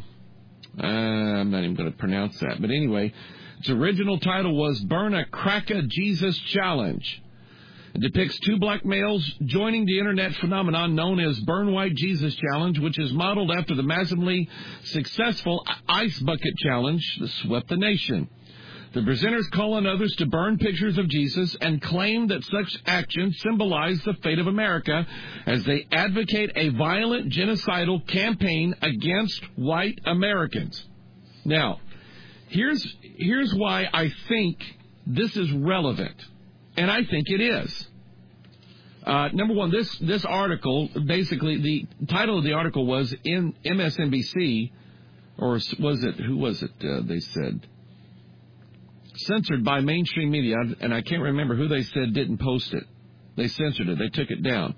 Speaker 1: not even going to pronounce that, but anyway, its original title was Burn a Cracker Jesus Challenge. It depicts two black males joining the internet phenomenon known as Burn White Jesus Challenge, which is modeled after the massively successful Ice Bucket Challenge that swept the nation. The presenters call on others to burn pictures of Jesus and claim that such actions symbolize the fate of America as they advocate a violent genocidal campaign against white Americans. Now, here's why I think this is relevant, and I think it is. Number one, this article, basically, the title of the article was in MSNBC, or was it, who was it, they said? Censored by mainstream media, and I can't remember who they said didn't post it. They censored it. They took it down.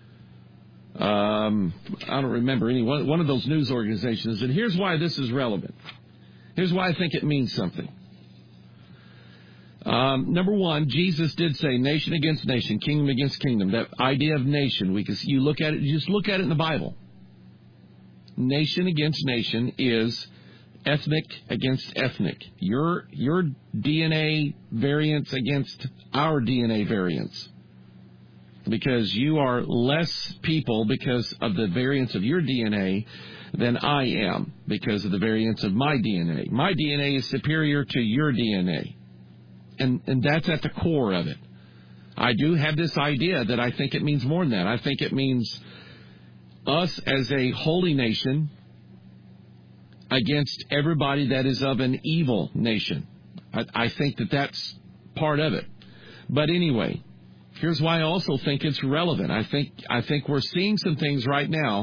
Speaker 1: I don't remember any one of those news organizations. And here's why this is relevant. Here's why I think it means something. Number one, Jesus did say nation against nation, kingdom against kingdom. That idea of nation, you just look at it in the Bible. Nation against nation is ethnic against ethnic. Your DNA variants against our DNA variants. Because you are less people because of the variants of your DNA than I am because of the variants of my DNA. My DNA is superior to your DNA. And that's at the core of it. I do have this idea that I think it means more than that. I think it means us as a holy nation against everybody that is of an evil nation. I think that's part of it. But anyway, here's why I also think it's relevant. I think we're seeing some things right now.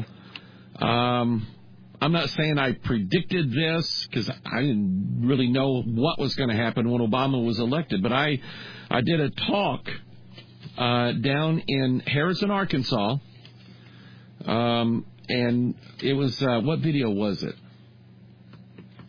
Speaker 1: I'm not saying I predicted this because I didn't really know what was going to happen when Obama was elected. But I did a talk down in Harrison, Arkansas. And it was, what video was it?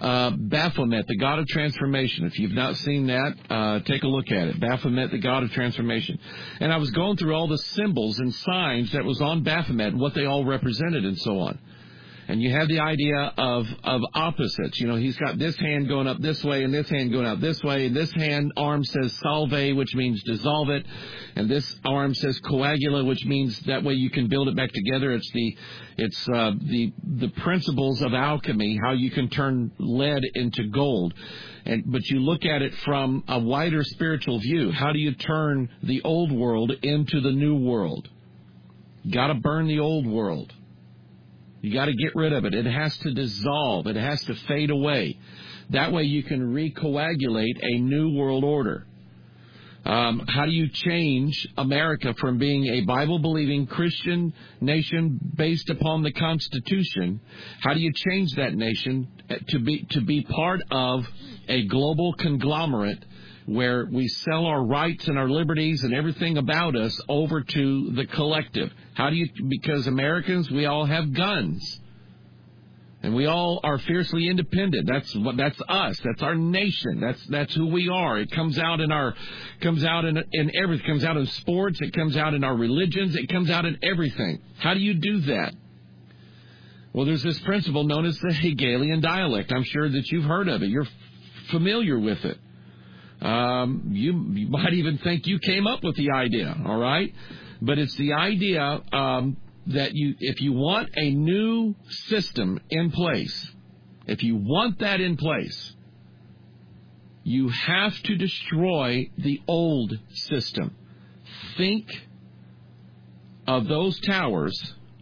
Speaker 1: Baphomet, the God of Transformation. If you've not seen that, take a look at it. Baphomet, the God of Transformation. And I was going through all the symbols and signs that was on Baphomet, what they all represented and so on. And you have the idea of opposites. You know, he's got this hand going up this way and this hand going out this way. And this hand arm says salve, which means dissolve it. And this arm says coagula, which means that way you can build it back together. It's the principles of alchemy, how you can turn lead into gold. But you look at it from a wider spiritual view. How do you turn the old world into the new world? You got to burn the old world. You got to get rid of it. It has to dissolve. It has to fade away. That way you can recoagulate a new world order. How do you change America from being a Bible-believing Christian nation based upon the Constitution? How do you change that nation to be part of a global conglomerate where we sell our rights and our liberties and everything about us over to the collective? Because Americans, we all have guns. And we all are fiercely independent. That's us. That's our nation. That's who we are. It comes out in everything. It comes out in sports. It comes out in our religions. It comes out in everything. How do you do that? Well, there's this principle known as the Hegelian dialect. I'm sure that you've heard of it. You're familiar with it. You might even think you came up with the idea, all right? But it's the idea that if you want a new system in place, if you want that in place, you have to destroy the old system. Think of those towers,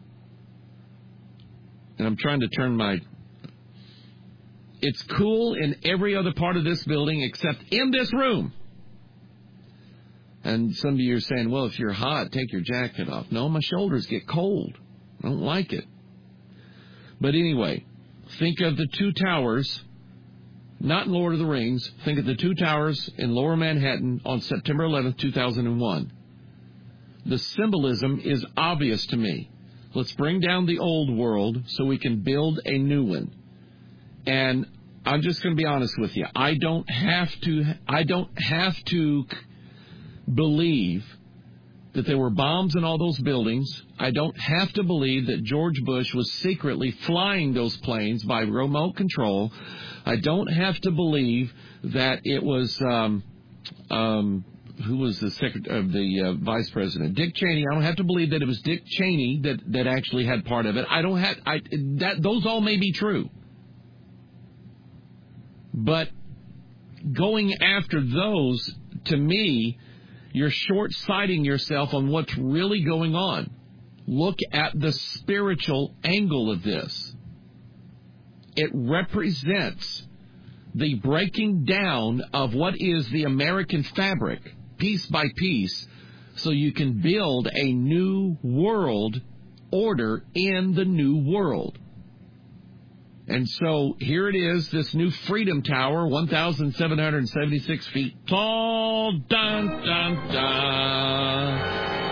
Speaker 1: and I'm trying to turn my... It's cool in every other part of this building except in this room. And some of you are saying, well, if you're hot, take your jacket off. No, my shoulders get cold. I don't like it. But anyway, think of the two towers, not in Lord of the Rings. Think of the two towers in Lower Manhattan on September 11th, 2001. The symbolism is obvious to me. Let's bring down the old world so we can build a new one. And I'm just going to be honest with you. I don't have to believe that there were bombs in all those buildings. I don't have to believe that George Bush was secretly flying those planes by remote control. I don't have to believe that it was who was the vice president? Dick Cheney. I don't have to believe that it was Dick Cheney that actually had part of it. Those all may be true. But going after those, to me, you're short-sighting yourself on what's really going on. Look at the spiritual angle of this. It represents the breaking down of what is the American fabric, piece by piece, so you can build a new world order in the new world. And so here it is, this new Freedom Tower, 1,776 feet tall. Dun, dun, dun.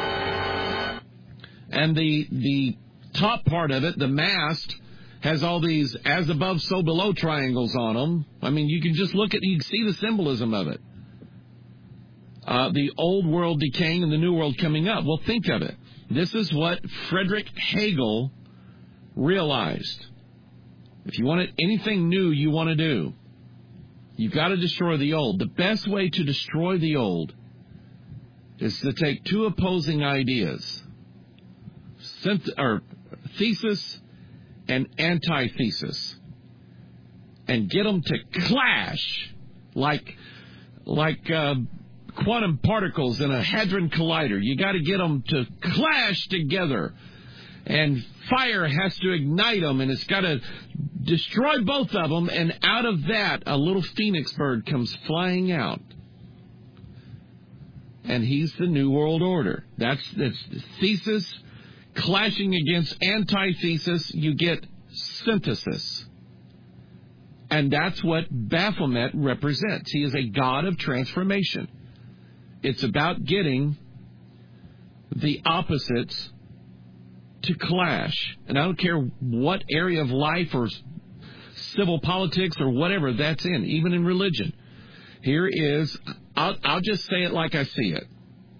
Speaker 1: And the top part of it, the mast, has all these as above, so below triangles on them. I mean, you can just look at, you can see the symbolism of it. The old world decaying and the new world coming up. Well, think of it. This is what Friedrich Hegel realized. If you want anything new you want to do, you've got to destroy the old. The best way to destroy the old is to take two opposing ideas, thesis and antithesis, and get them to clash like quantum particles in a hadron collider. You got to get them to clash together. And fire has to ignite them, and it's got to destroy both of them, and out of that, a little phoenix bird comes flying out. And he's the New World Order. That's thesis clashing against antithesis, you get synthesis. And that's what Baphomet represents. He is a god of transformation. It's about getting the opposites to clash. And I don't care what area of life or civil politics or whatever that's in, even in religion. Here is, I'll just say it like I see it.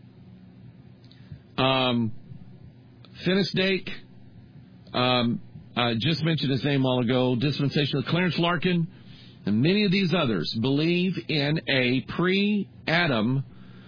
Speaker 1: Finis Dake, I just mentioned his name a while ago, dispensational Clarence Larkin, and many of these others believe in a pre-Adam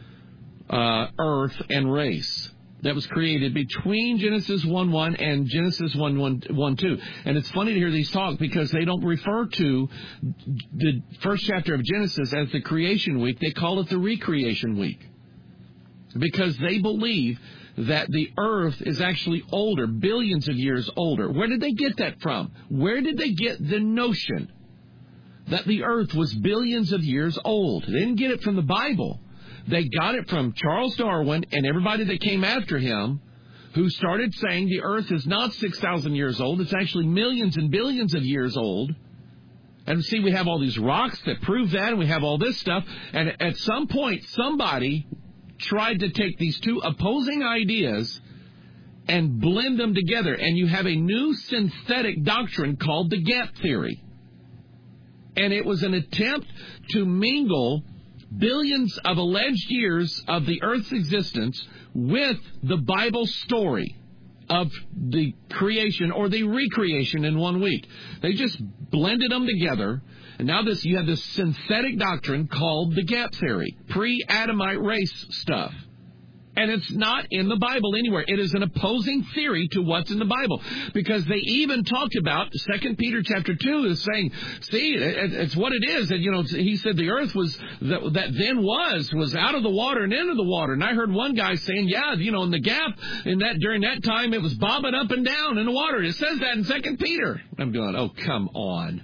Speaker 1: earth and race that was created between Genesis 1:1 and Genesis 1:2. And it's funny to hear these talk because they don't refer to the first chapter of Genesis as the creation week. They call it the recreation week because they believe that the earth is actually older, billions of years older. Where did they get that from? Where did they get the notion that the earth was billions of years old? They didn't get it from the Bible. They got it from Charles Darwin and everybody that came after him who started saying the earth is not 6,000 years old. It's actually millions and billions of years old. And see, we have all these rocks that prove that, and we have all this stuff. And at some point, somebody tried to take these two opposing ideas and blend them together. And you have a new synthetic doctrine called the gap theory. And it was an attempt to mingle billions of alleged years of the earth's existence with the Bible story of the creation or the recreation in 1 week. They just blended them together. And now you have this synthetic doctrine called the gap theory, pre-Adamite race stuff. And it's not in the Bible anywhere. It is an opposing theory to what's in the Bible. Because they even talked about, 2 Peter chapter 2 is saying, see, it's what it is. And, he said the earth that then was out of the water and into the water. And I heard one guy saying, in the gap, during that time, it was bobbing up and down in the water. It says that in 2 Peter. I'm going, oh, come on.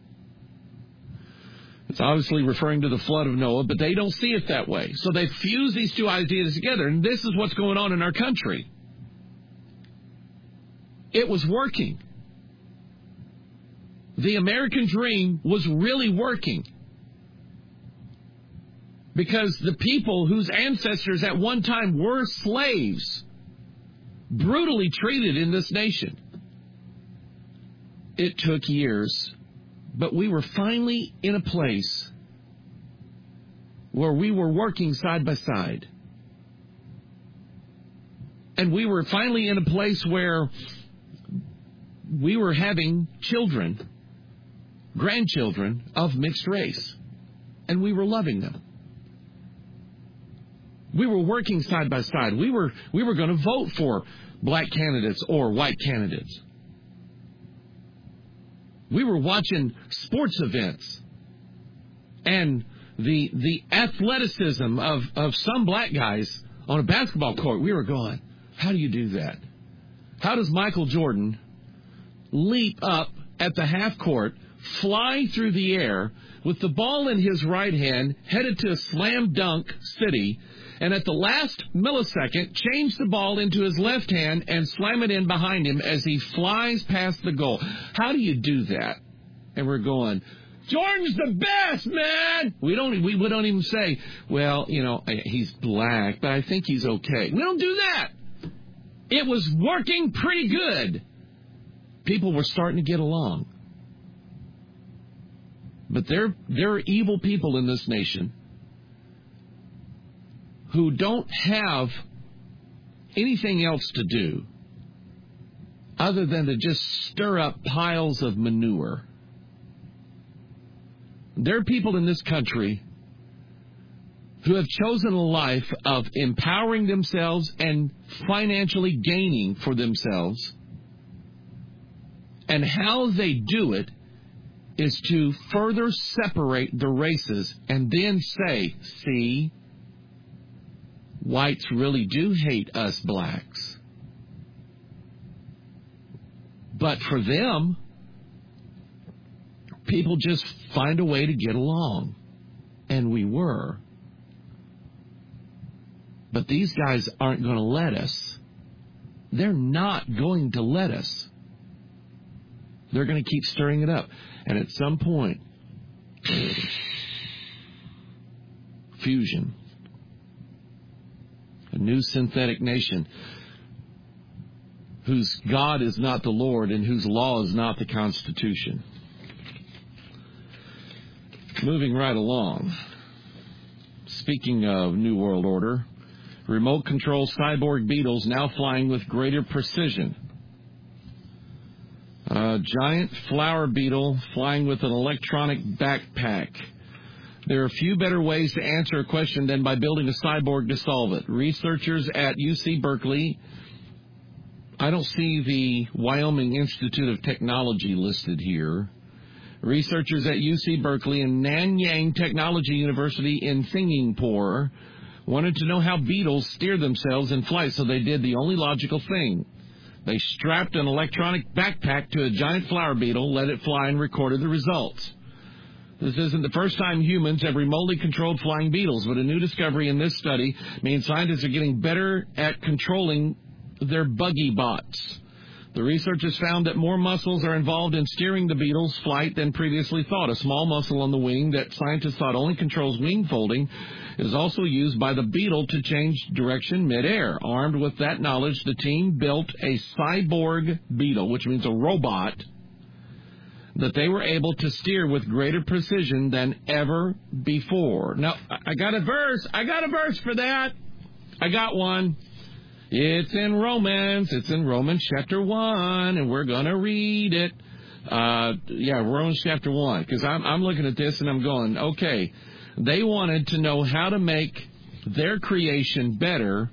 Speaker 1: It's obviously referring to the flood of Noah, but they don't see it that way. So they fuse these two ideas together, and this is what's going on in our country. It was working. The American dream was really working. Because the people whose ancestors at one time were slaves, brutally treated in this nation. It took years. But we were finally in a place where we were working side by side. And we were finally in a place where we were having children, grandchildren of mixed race. And we were loving them. We were working side by side. We were going to vote for black candidates or white candidates. We were watching sports events and the athleticism of some black guys on a basketball court. We were going, how do you do that? How does Michael Jordan leap up at the half court, fly through the air with the ball in his right hand, headed to a slam dunk city, and at the last millisecond, change the ball into his left hand and slam it in behind him as he flies past the goal? How do you do that? And we're going, Jordan's the best, man! We don't even say, well, he's black, but I think he's okay. We don't do that. It was working pretty good. People were starting to get along. But there are evil people in this nation who don't have anything else to do other than to just stir up piles of manure. There are people in this country who have chosen a life of empowering themselves and financially gaining for themselves. And how they do it is to further separate the races and then say, see, whites really do hate us blacks. But for them, people just find a way to get along. And we were. But these guys aren't going to let us. They're not going to let us. They're going to keep stirring it up. And at some point, fusion. A new synthetic nation whose God is not the Lord and whose law is not the Constitution. Moving right along. Speaking of New World Order, remote control cyborg beetles now flying with greater precision. A giant flower beetle flying with an electronic backpack. There are few better ways to answer a question than by building a cyborg to solve it. Researchers at UC Berkeley, I don't see the Wyoming Institute of Technology listed here. Researchers at UC Berkeley and Nanyang Technology University in Singapore wanted to know how beetles steer themselves in flight, so they did the only logical thing. They strapped an electronic backpack to a giant flower beetle, let it fly, and recorded the results. This isn't the first time humans have remotely controlled flying beetles, but a new discovery in this study means scientists are getting better at controlling their buggy bots. The researchers found that more muscles are involved in steering the beetle's flight than previously thought. A small muscle on the wing that scientists thought only controls wing folding is also used by the beetle to change direction midair. Armed with that knowledge, the team built a cyborg beetle, which means a robot, that they were able to steer with greater precision than ever before. Now, I got a verse for that. I got one. It's in Romans. It's in Romans chapter 1, and we're going to read it. Romans chapter 1, because I'm looking at this and I'm going, okay, they wanted to know how to make their creation better,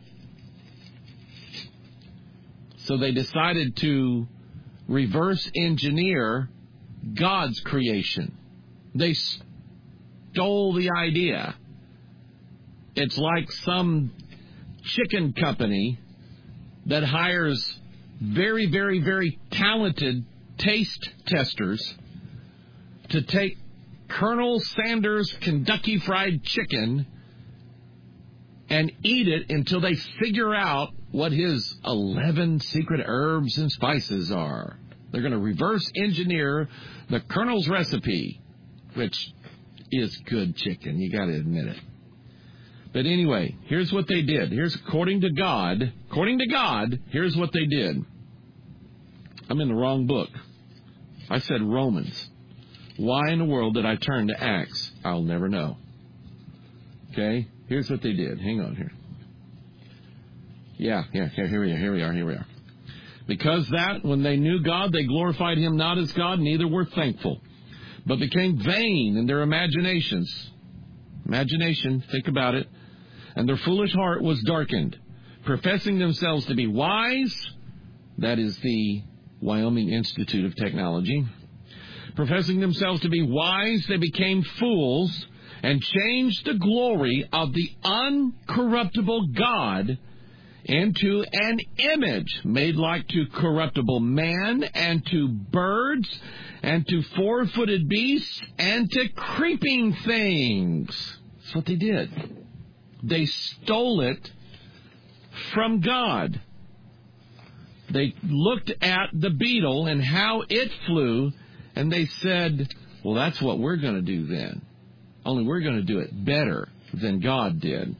Speaker 1: so they decided to reverse engineer God's creation. They stole the idea. It's like some chicken company that hires very, very, very talented taste testers to take Colonel Sanders' Kentucky Fried Chicken and eat it until they figure out what his 11 secret herbs and spices are. They're going to reverse engineer the Colonel's recipe, which is good chicken. You got to admit it. But anyway, here's what they did. Here's according to God, here's what they did. I'm in the wrong book. I said Romans. Why in the world did I turn to Acts? I'll never know. Okay, here's what they did. Hang on here. Yeah, here we are. Because that, when they knew God, they glorified him not as God, neither were thankful, but became vain in their imaginations. Imagination, think about it. And their foolish heart was darkened, professing themselves to be wise. That is the Wyoming Institute of Technology. Professing themselves to be wise, they became fools and changed the glory of the uncorruptible God into an image made like to corruptible man and to birds and to four-footed beasts and to creeping things. That's what they did. They stole it from God. They looked at the beetle and how it flew, and they said, well, that's what we're going to do then. Only we're going to do it better than God did.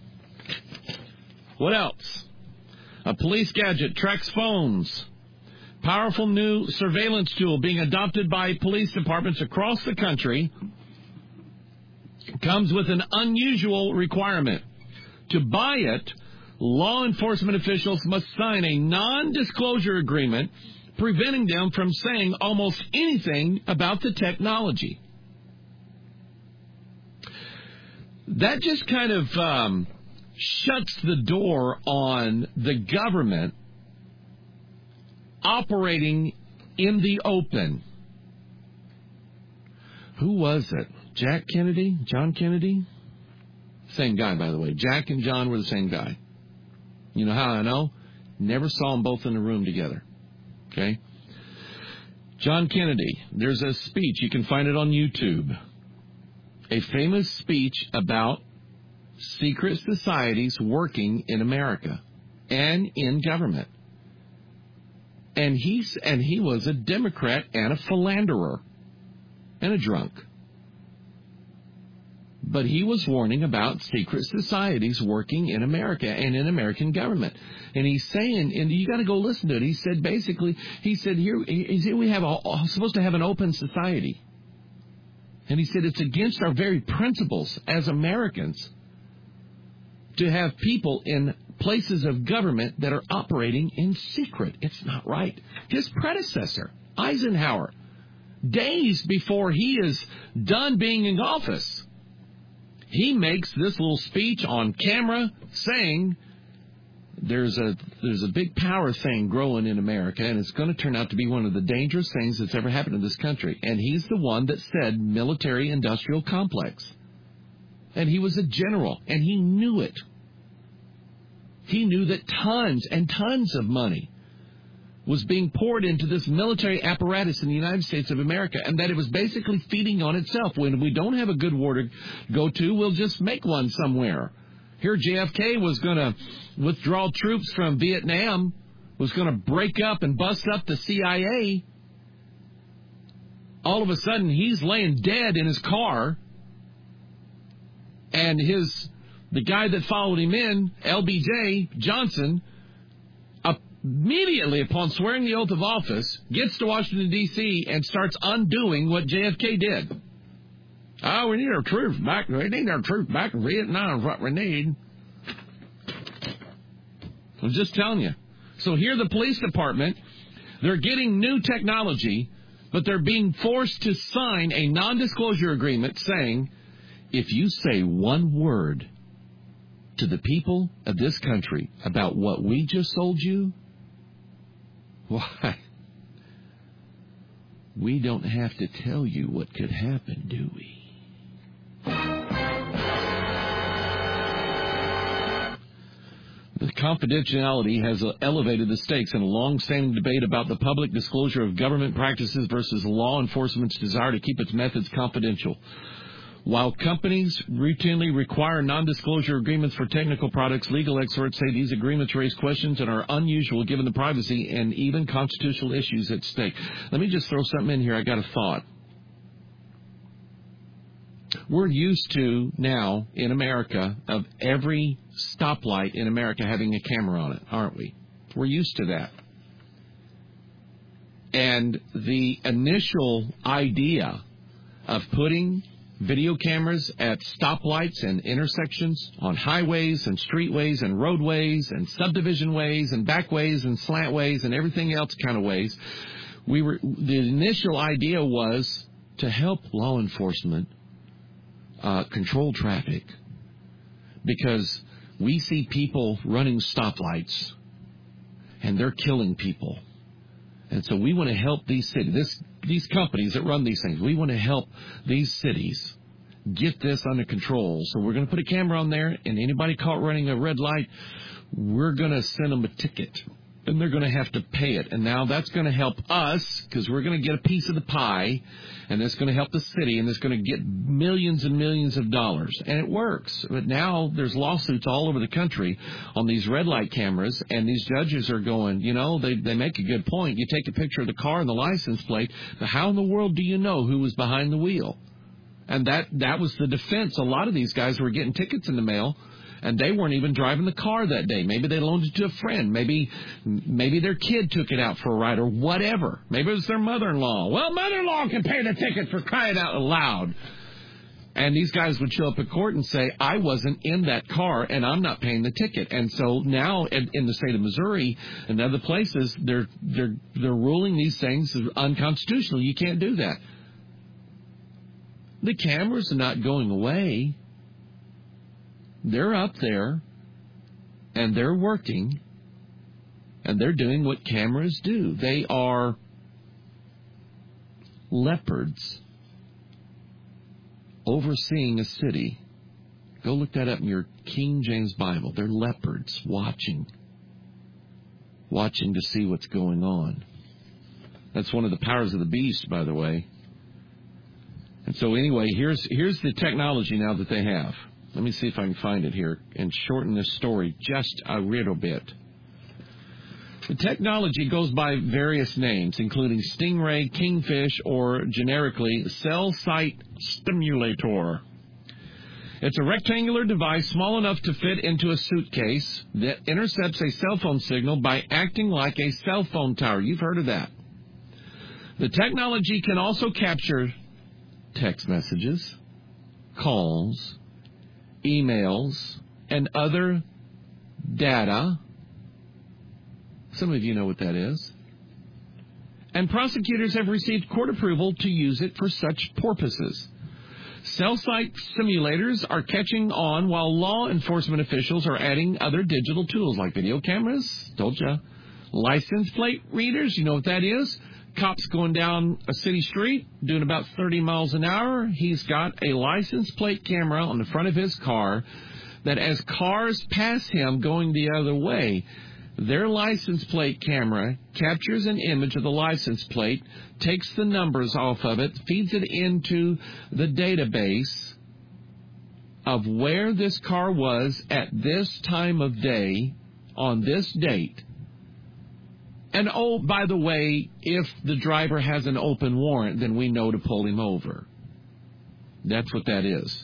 Speaker 1: What else? A police gadget tracks phones. Powerful new surveillance tool being adopted by police departments across the country comes with an unusual requirement. To buy it, law enforcement officials must sign a non-disclosure agreement preventing them from saying almost anything about the technology. That just kind of shuts the door on the government operating in the open. Who was it? Jack Kennedy? John Kennedy? Same guy, by the way. Jack and John were the same guy. You know how I know? Never saw them both in a room together. Okay? John Kennedy. There's a speech. You can find it on YouTube. A famous speech about secret societies working in America and in government. And he was a Democrat and a philanderer and a drunk. But he was warning about secret societies working in America and in American government. And he's saying, and you got to go listen to it. He said basically, here we have supposed to have an open society. And he said it's against our very principles as Americans to have people in places of government that are operating in secret. It's not right. His predecessor, Eisenhower, days before he is done being in office, he makes this little speech on camera saying there's a big power thing growing in America, and it's going to turn out to be one of the dangerous things that's ever happened in this country. And he's the one that said military-industrial complex. And he was a general, and he knew it. He knew that tons and tons of money was being poured into this military apparatus in the United States of America, and that it was basically feeding on itself. When we don't have a good war to go to, we'll just make one somewhere. Here, JFK was going to withdraw troops from Vietnam, was going to break up and bust up the CIA. All of a sudden, he's laying dead in his car, and the guy that followed him in, LBJ Johnson, immediately upon swearing the oath of office, gets to Washington, D.C., and starts undoing what JFK did. Oh, we need our troops back. We need our troops back in Vietnam is what we need. I'm just telling you. So here the police department, they're getting new technology, but they're being forced to sign a non-disclosure agreement saying, if you say one word to the people of this country about what we just sold you, why, we don't have to tell you what could happen, do we? The confidentiality has elevated the stakes in a long-standing debate about the public disclosure of government practices versus law enforcement's desire to keep its methods confidential. While companies routinely require non-disclosure agreements for technical products, legal experts say these agreements raise questions and are unusual given the privacy and even constitutional issues at stake. Let me just throw something in here. I got a thought. We're used to now in America of every stoplight in America having a camera on it, aren't we? We're used to that. And the initial idea of putting video cameras at stoplights and intersections on highways and streetways and roadways and subdivision ways and backways and slantways and everything else kind of ways, the initial idea was to help law enforcement control traffic, because we see people running stoplights and they're killing people. And so we want to help these cities, these companies that run these things, we want to help these cities get this under control. So we're going to put a camera on there, and anybody caught running a red light, we're going to send them a ticket, and they're going to have to pay it. And now that's going to help us, because we're going to get a piece of the pie, and it's going to help the city, and it's going to get millions and millions of dollars. And it works. But now there's lawsuits all over the country on these red light cameras, and these judges are going, you know, they make a good point. You take a picture of the car and the license plate, but how in the world do you know who was behind the wheel? And that was the defense. A lot of these guys were getting tickets in the mail, and they weren't even driving the car that day. Maybe they loaned it to a friend. Maybe their kid took it out for a ride or whatever. Maybe it was their mother-in-law. Well, mother-in-law can pay the ticket for crying out loud. And these guys would show up at court and say, I wasn't in that car, and I'm not paying the ticket. And so now in the state of Missouri and other places, they're ruling these things as unconstitutional. You can't do that. The cameras are not going away. They're up there, and they're working, and they're doing what cameras do. They are leopards overseeing a city. Go look that up in your King James Bible. They're leopards watching to see what's going on. That's one of the powers of the beast, by the way. And so anyway, here's the technology now that they have. Let me see if I can find it here and shorten this story just a little bit. The technology goes by various names, including Stingray, Kingfish, or generically Cell Site Stimulator. It's a rectangular device small enough to fit into a suitcase that intercepts a cell phone signal by acting like a cell phone tower. You've heard of that. The technology can also capture text messages, calls, emails, and other data. Some of you know what that is. And prosecutors have received court approval to use it for such purposes. Cell site simulators are catching on while law enforcement officials are adding other digital tools like video cameras, told ya, license plate readers, you know what that is? Cops going down a city street doing about 30 miles an hour. He's got a license plate camera on the front of his car that as cars pass him going the other way, their license plate camera captures an image of the license plate, takes the numbers off of it, feeds it into the database of where this car was at this time of day on this date. And, oh, by the way, if the driver has an open warrant, then we know to pull him over. That's what that is.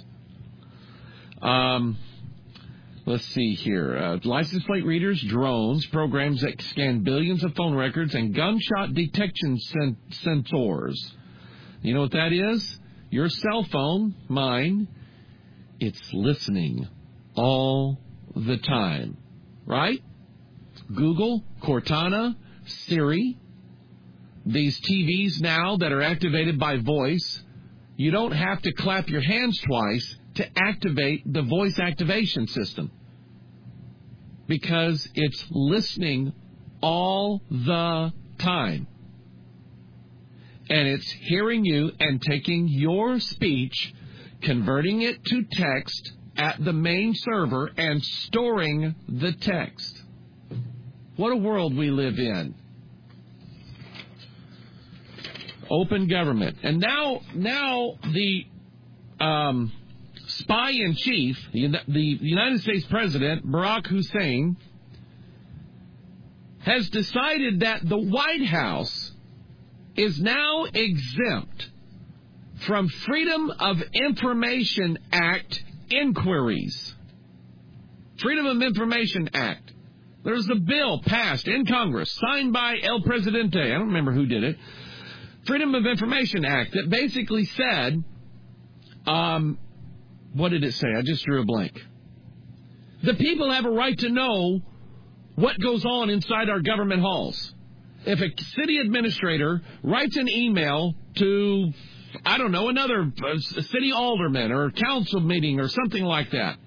Speaker 1: Let's see here. License plate readers, drones, programs that scan billions of phone records, and gunshot detection sensors. You know what that is? Your cell phone, mine, it's listening all the time. Right? Google, Cortana, Siri, these TVs now that are activated by voice, you don't have to clap your hands twice to activate the voice activation system because it's listening all the time. And it's hearing you and taking your speech, converting it to text at the main server and storing the text. What a world we live in. Open government. And now the spy-in-chief, the United States President, Barack Hussein, has decided that the White House is now exempt from Freedom of Information Act inquiries. Freedom of Information Act. There's a bill passed in Congress, signed by El Presidente. I don't remember who did it. Freedom of Information Act that basically said, what did it say? I just drew a blank. The people have a right to know what goes on inside our government halls. If a city administrator writes an email to, I don't know, another city alderman or council meeting or something like that,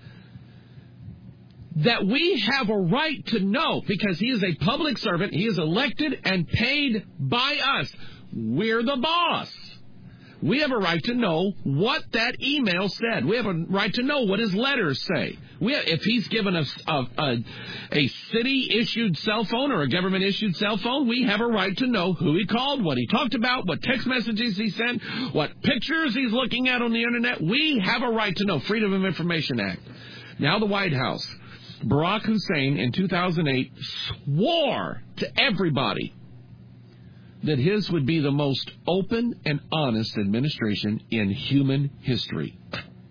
Speaker 1: that we have a right to know because he is a public servant, he is elected and paid by us. We're the boss. We have a right to know what that email said. We have a right to know what his letters say. If he's given us a city-issued cell phone or a government-issued cell phone, we have a right to know who he called, what he talked about, what text messages he sent, what pictures he's looking at on the Internet. We have a right to know. Freedom of Information Act. Now the White House. Barack Hussein in 2008 swore to everybody that his would be the most open and honest administration in human history.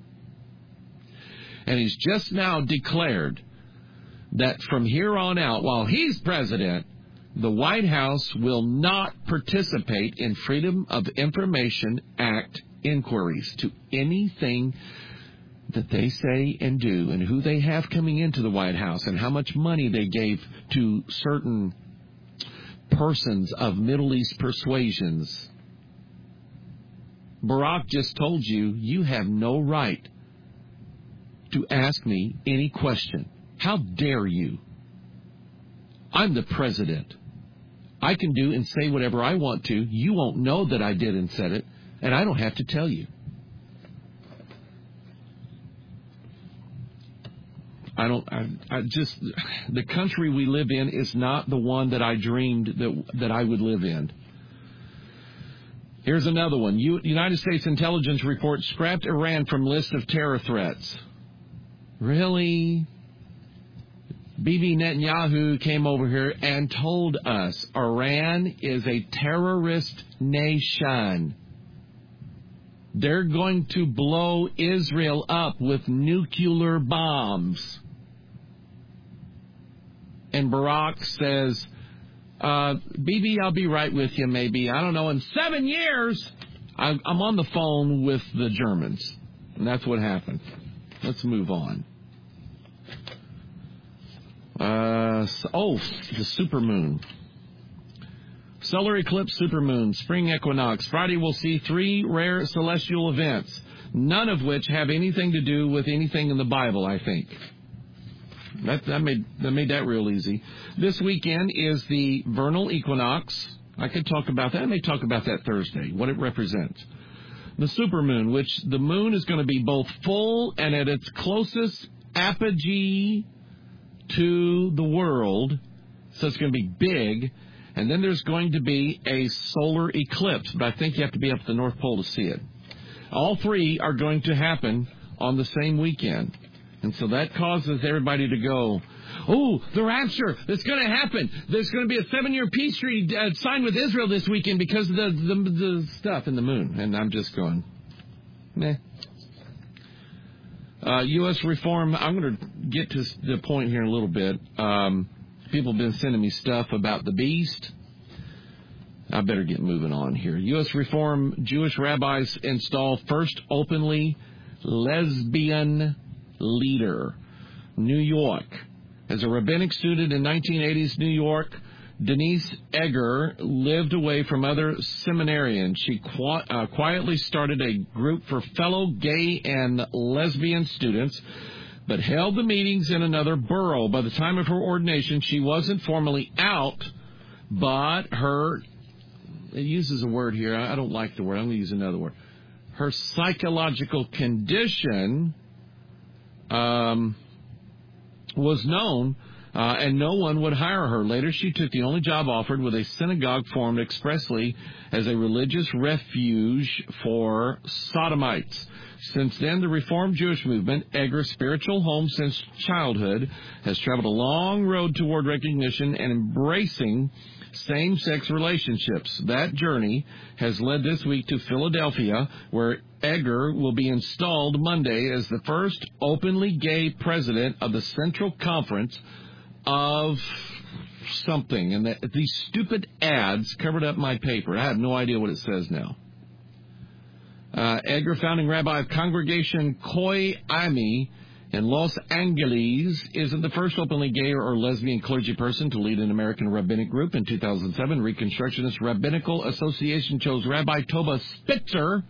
Speaker 1: And he's just now declared that from here on out, while he's president, the White House will not participate in Freedom of Information Act inquiries to anything that they say and do and who they have coming into the White House and how much money they gave to certain persons of Middle East persuasions. Barack just told you, you have no right to ask me any question. How dare you? I'm the president. I can do and say whatever I want to. You won't know that I did and said it, and I don't have to tell you. The country we live in is not the one that I dreamed that I would live in. Here's another one. United States intelligence report scrapped Iran from list of terror threats. Really? Bibi Netanyahu came over here and told us Iran is a terrorist nation. They're going to blow Israel up with nuclear bombs. And Barack says, Bibi, I'll be right with you maybe. I don't know, in 7 years, I'm on the phone with the Germans, and that's what happened. Let's move on. The supermoon. Solar eclipse, supermoon, spring equinox. Friday we'll see 3 rare celestial events, none of which have anything to do with anything in the Bible, I think. That made that real easy. This weekend is the vernal equinox. I could talk about that. I may talk about that Thursday, what it represents. The supermoon, which the moon is going to be both full and at its closest apogee to the world, so it's going to be big. And then there's going to be a solar eclipse, but I think you have to be up at the North Pole to see it. All 3 are going to happen on the same weekend. And so that causes everybody to go, oh, the rapture, it's going to happen. There's going to be a 7-year peace treaty signed with Israel this weekend because of the stuff in the moon. And I'm just going, meh. U.S. reform, I'm going to get to the point here in a little bit. People have been sending me stuff about the beast. I better get moving on here. U.S. reform, Jewish rabbis install first openly lesbian leader. New York. As a rabbinic student in 1980s New York, Denise Egger lived away from other seminarians. She quietly started a group for fellow gay and lesbian students, but held the meetings in another borough. By the time of her ordination, she wasn't formally out, but it uses a word here. I don't like the word. I'm going to use another word. Her psychological condition was known, and no one would hire her. Later, she took the only job offered with a synagogue formed expressly as a religious refuge for sodomites. Since then, the Reformed Jewish movement, Egger's spiritual home since childhood, has traveled a long road toward recognition and embracing same-sex relationships. That journey has led this week to Philadelphia, where Egger will be installed Monday as the first openly gay president of the Central Conference of something. And these stupid ads covered up my paper. I have no idea what it says now. Egger, founding rabbi of Congregation Koi Ami in Los Angeles, isn't the first openly gay or lesbian clergy person to lead an American rabbinic group. In 2007, Reconstructionist Rabbinical Association chose Rabbi Toba Spitzer,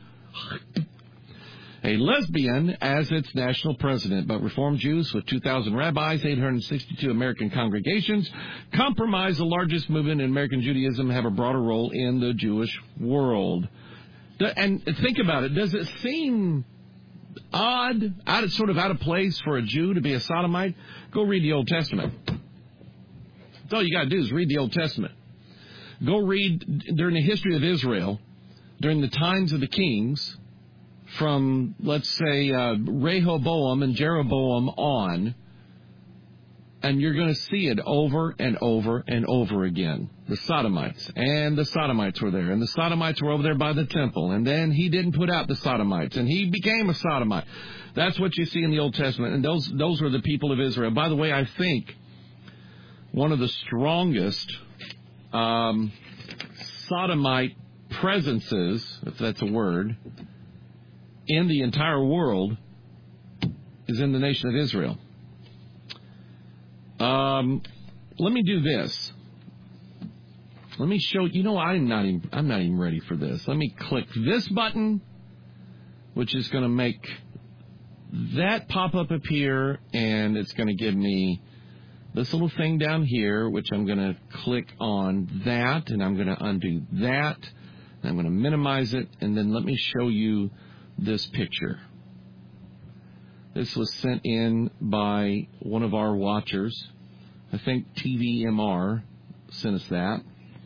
Speaker 1: a lesbian, as its national president. But Reformed Jews, with 2,000 rabbis, 862 American congregations, comprise the largest movement in American Judaism, have a broader role in the Jewish world. And think about it. Does it seem odd, sort of out of place for a Jew to be a sodomite? Go read the Old Testament. That's all you got to do is read the Old Testament. Go read during the history of Israel, during the times of the kings, from, let's say, Rehoboam and Jeroboam on, and you're going to see it over and over and over again. The Sodomites. And the Sodomites were there. And the Sodomites were over there by the temple. And then he didn't put out the Sodomites. And he became a Sodomite. That's what you see in the Old Testament. And those were the people of Israel. By the way, I think one of the strongest Sodomite presences, if that's a word, in the entire world is in the nation of Israel. Let me do this. Let me show you. I'm not even ready for this. Let me click this button, which is going to make that pop-up appear, and it's going to give me this little thing down here, which I'm going to click on that, and I'm going to undo that, and I'm going to minimize it, and then let me show you this picture. This was sent in by one of our watchers. I think TVMR sent us that.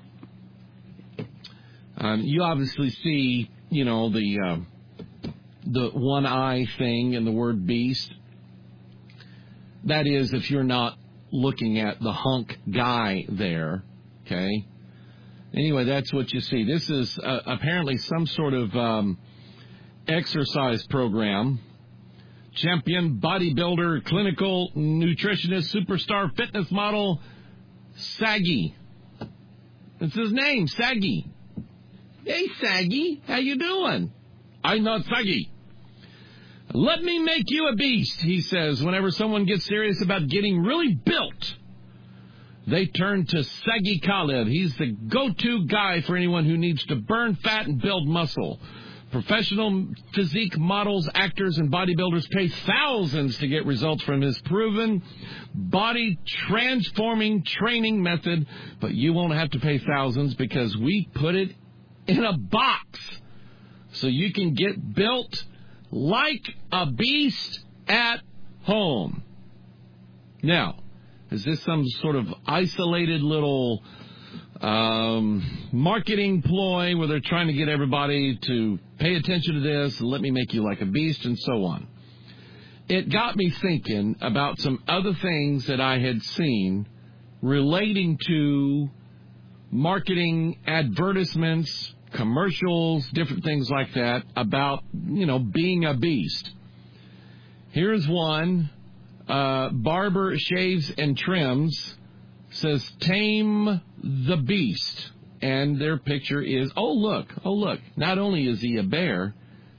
Speaker 1: You obviously see, the one eye thing and the word beast. That is, if you're not looking at the hunk guy there, okay? Anyway, that's what you see. This is apparently some sort of exercise program. Champion bodybuilder, clinical nutritionist, superstar fitness model, Saggy. It's his name, Saggy. Hey, Saggy, how you doing? I'm not Saggy. Let me make you a beast, he says whenever someone gets serious about getting really built. They turn to Saggy Khalid. He's the go-to guy for anyone who needs to burn fat and build muscle. Professional physique models, actors, and bodybuilders pay thousands to get results from his proven body-transforming training method. But you won't have to pay thousands because we put it in a box so you can get built like a beast at home. Now, is this some sort of isolated little marketing ploy where they're trying to get everybody to pay attention to this, let me make you like a beast, and so on? It got me thinking about some other things that I had seen relating to marketing, advertisements, commercials, different things like that about, being a beast. Here's one. Barber Shaves and Trims says, tame the beast. And their picture is, oh, look. Not only is he a bear,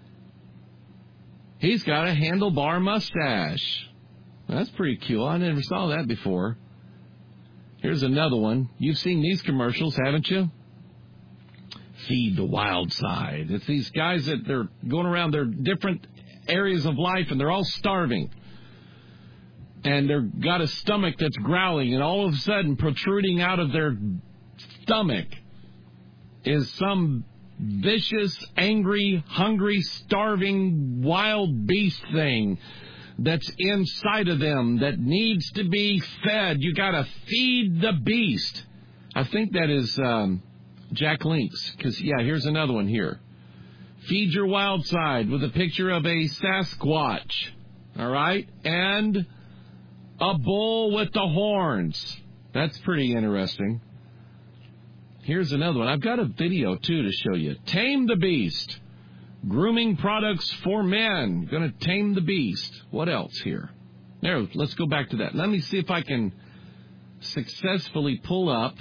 Speaker 1: he's got a handlebar mustache. That's pretty cool. I never saw that before. Here's another one. You've seen these commercials, haven't you? Feed the Wild Side. It's these guys that they're going around their different areas of life, and they're all starving. And they've got a stomach that's growling, and all of a sudden, protruding out of their stomach is some vicious, angry, hungry, starving, wild beast thing that's inside of them that needs to be fed. You got to feed the beast. I think that is Jack Link's, because, here's another one here. Feed your wild side with a picture of a Sasquatch, all right, and a bull with the horns. That's pretty interesting. Here's another one. I've got a video, too, to show you. Tame the Beast. Grooming products for men. Going to tame the beast. What else here? There, let's go back to that. Let me see if I can successfully pull up.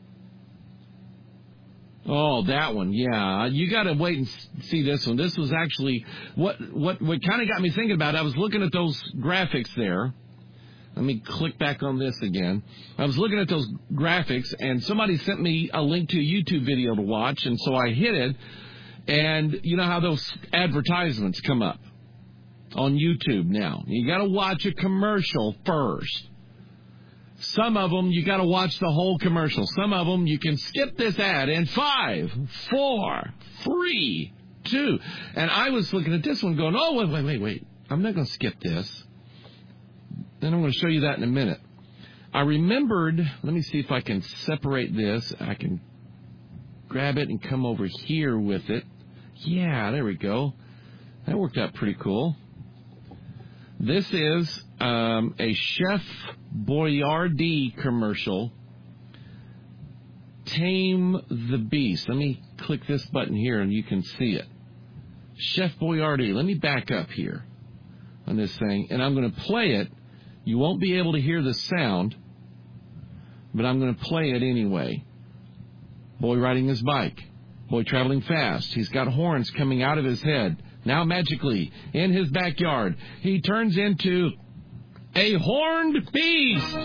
Speaker 1: Oh, that one. Yeah, you got to wait and see this one. This was actually what kind of got me thinking about it. I was looking at those graphics there. Let me click back on this again. I was looking at those graphics, and somebody sent me a link to a YouTube video to watch, and so I hit it, and you know how those advertisements come up on YouTube now. You got to watch a commercial first. Some of them, you got to watch the whole commercial. Some of them, you can skip this ad in 5, 4, 3, 2. And I was looking at this one going, oh, wait. I'm not going to skip this. Then I'm going to show you that in a minute. I remembered, let me see if I can separate this. I can grab it and come over here with it. Yeah, there we go. That worked out pretty cool. This is a Chef Boyardee commercial. Tame the Beast. Let me click this button here and you can see it. Chef Boyardee. Let me back up here on this thing, and I'm going to play it. You won't be able to hear the sound, but I'm going to play it anyway. Boy riding his bike. Boy traveling fast. He's got horns coming out of his head. Now magically, in his backyard, he turns into a horned beast.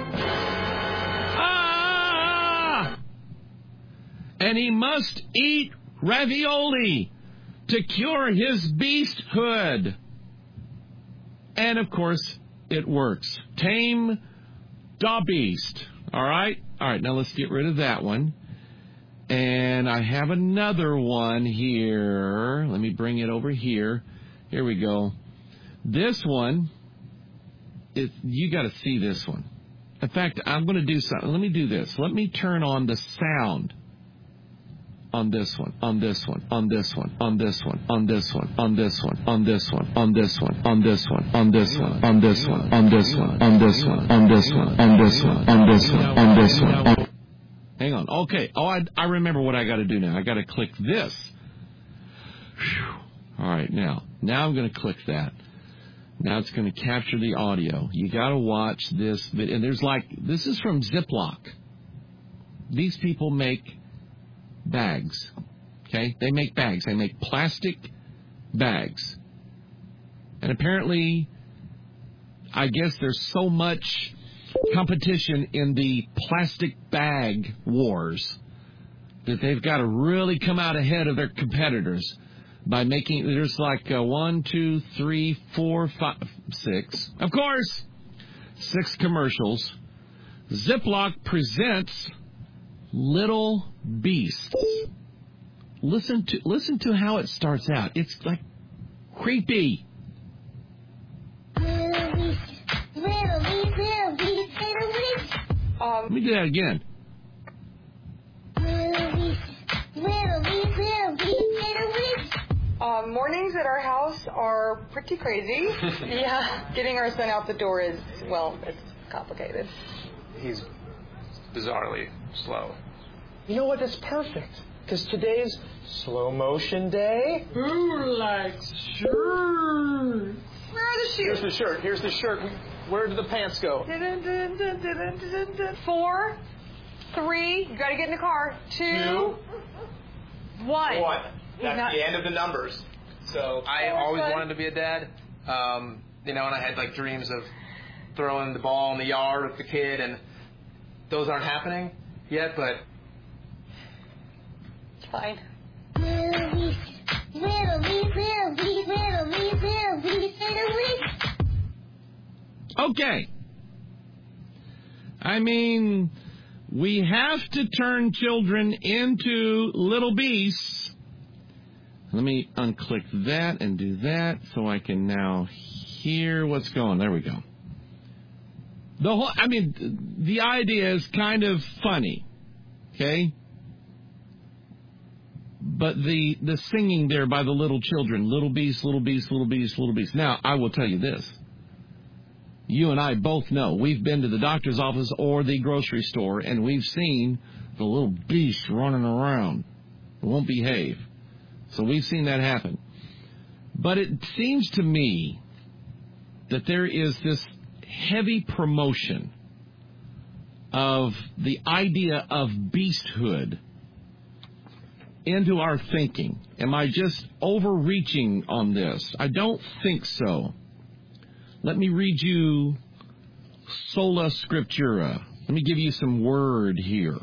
Speaker 1: Ah! And he must eat ravioli to cure his beasthood. And, of course, it works. Tame the beast. All right? All right, now let's get rid of that one. And I have another one here. Let me bring it over here. Here we go. This one, you got to see this one. In fact, I'm going to do something. Let me do this. Let me turn on the sound on this one, on this one, on this one, on this one, on this one, on this one, on this one, on this one, on this one, on this one, on this one, on this one, on this one, on this one, on this one, on this one, on this one. Hang on. Okay. Oh, I remember what I got to do now. I got to click this. All right. Now I'm going to click that. Now it's going to capture the audio. You got to watch this. And this is from Ziploc. These people make bags. Okay? They make bags. They make plastic bags. And apparently, I guess there's so much competition in the plastic bag wars that they've got to really come out ahead of their competitors by making, there's like 1, 2, 3, 4, 5, 6. Of course, 6 commercials. Ziploc presents Little Beasts. Listen to how it starts out. It's like creepy.
Speaker 2: Little beast, little beast, little beast, little beast.
Speaker 1: Let me do that again.
Speaker 2: Little beast, little beast, little beast, little beast.
Speaker 3: Mornings at our house are pretty crazy. Yeah, getting our son out the door is, well, it's complicated.
Speaker 4: He's bizarrely slow.
Speaker 5: You know what? That's perfect. Because today's slow motion day.
Speaker 3: Who likes shirts? Where are the
Speaker 5: Here's
Speaker 3: shoes?
Speaker 5: the shirt. Here's the shirt. Where did the pants go?
Speaker 3: 4, 3, you gotta get in the car. 2, 1.
Speaker 5: That's the end of the numbers. So I always wanted to be a dad. And I had like dreams of throwing the ball in the yard with the kid, and those aren't happening yet, but
Speaker 3: It's fine.
Speaker 2: Little beast, little beast, little beast, little beast, little beast, little beast.
Speaker 1: Okay. I mean, we have to turn children into little beasts. Let me unclick that and do that so I can now hear what's going on. There we go. The idea is kind of funny, okay? But the singing there by the little children, little beast, little beast, little beast, little beast. Now, I will tell you this. You and I both know we've been to the doctor's office or the grocery store, and we've seen the little beast running around. It won't behave. So we've seen that happen. But it seems to me that there is this heavy promotion of the idea of beasthood into our thinking. Am I just overreaching on this? I don't think so. Let me read you Sola Scriptura. Let me give you some word here.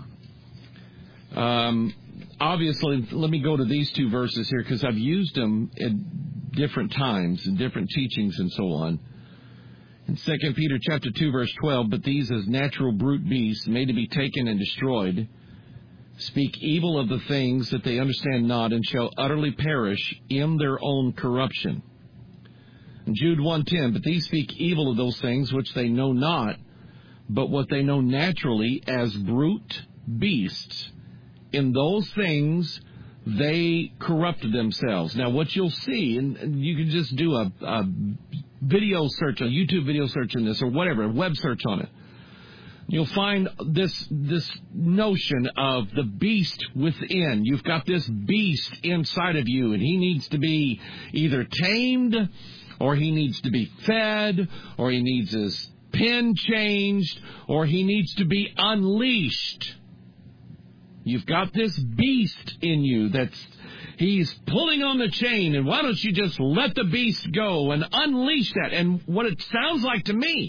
Speaker 1: Obviously, let me go to these 2 verses here because I've used them at different times in different teachings and so on. In 2 Peter chapter 2, verse 12, but these as natural brute beasts made to be taken and destroyed speak evil of the things that they understand not and shall utterly perish in their own corruption. In Jude 1:10, but these speak evil of those things which they know not, but what they know naturally as brute beasts. In those things, they corrupted themselves. Now, what you'll see, and you can just do a video search, a YouTube video search in this, or whatever, a web search on it. You'll find this notion of the beast within. You've got this beast inside of you, and he needs to be either tamed, or he needs to be fed, or he needs his pen changed, or he needs to be unleashed. You've got this beast in you he's pulling on the chain, and why don't you just let the beast go and unleash that? And what it sounds like to me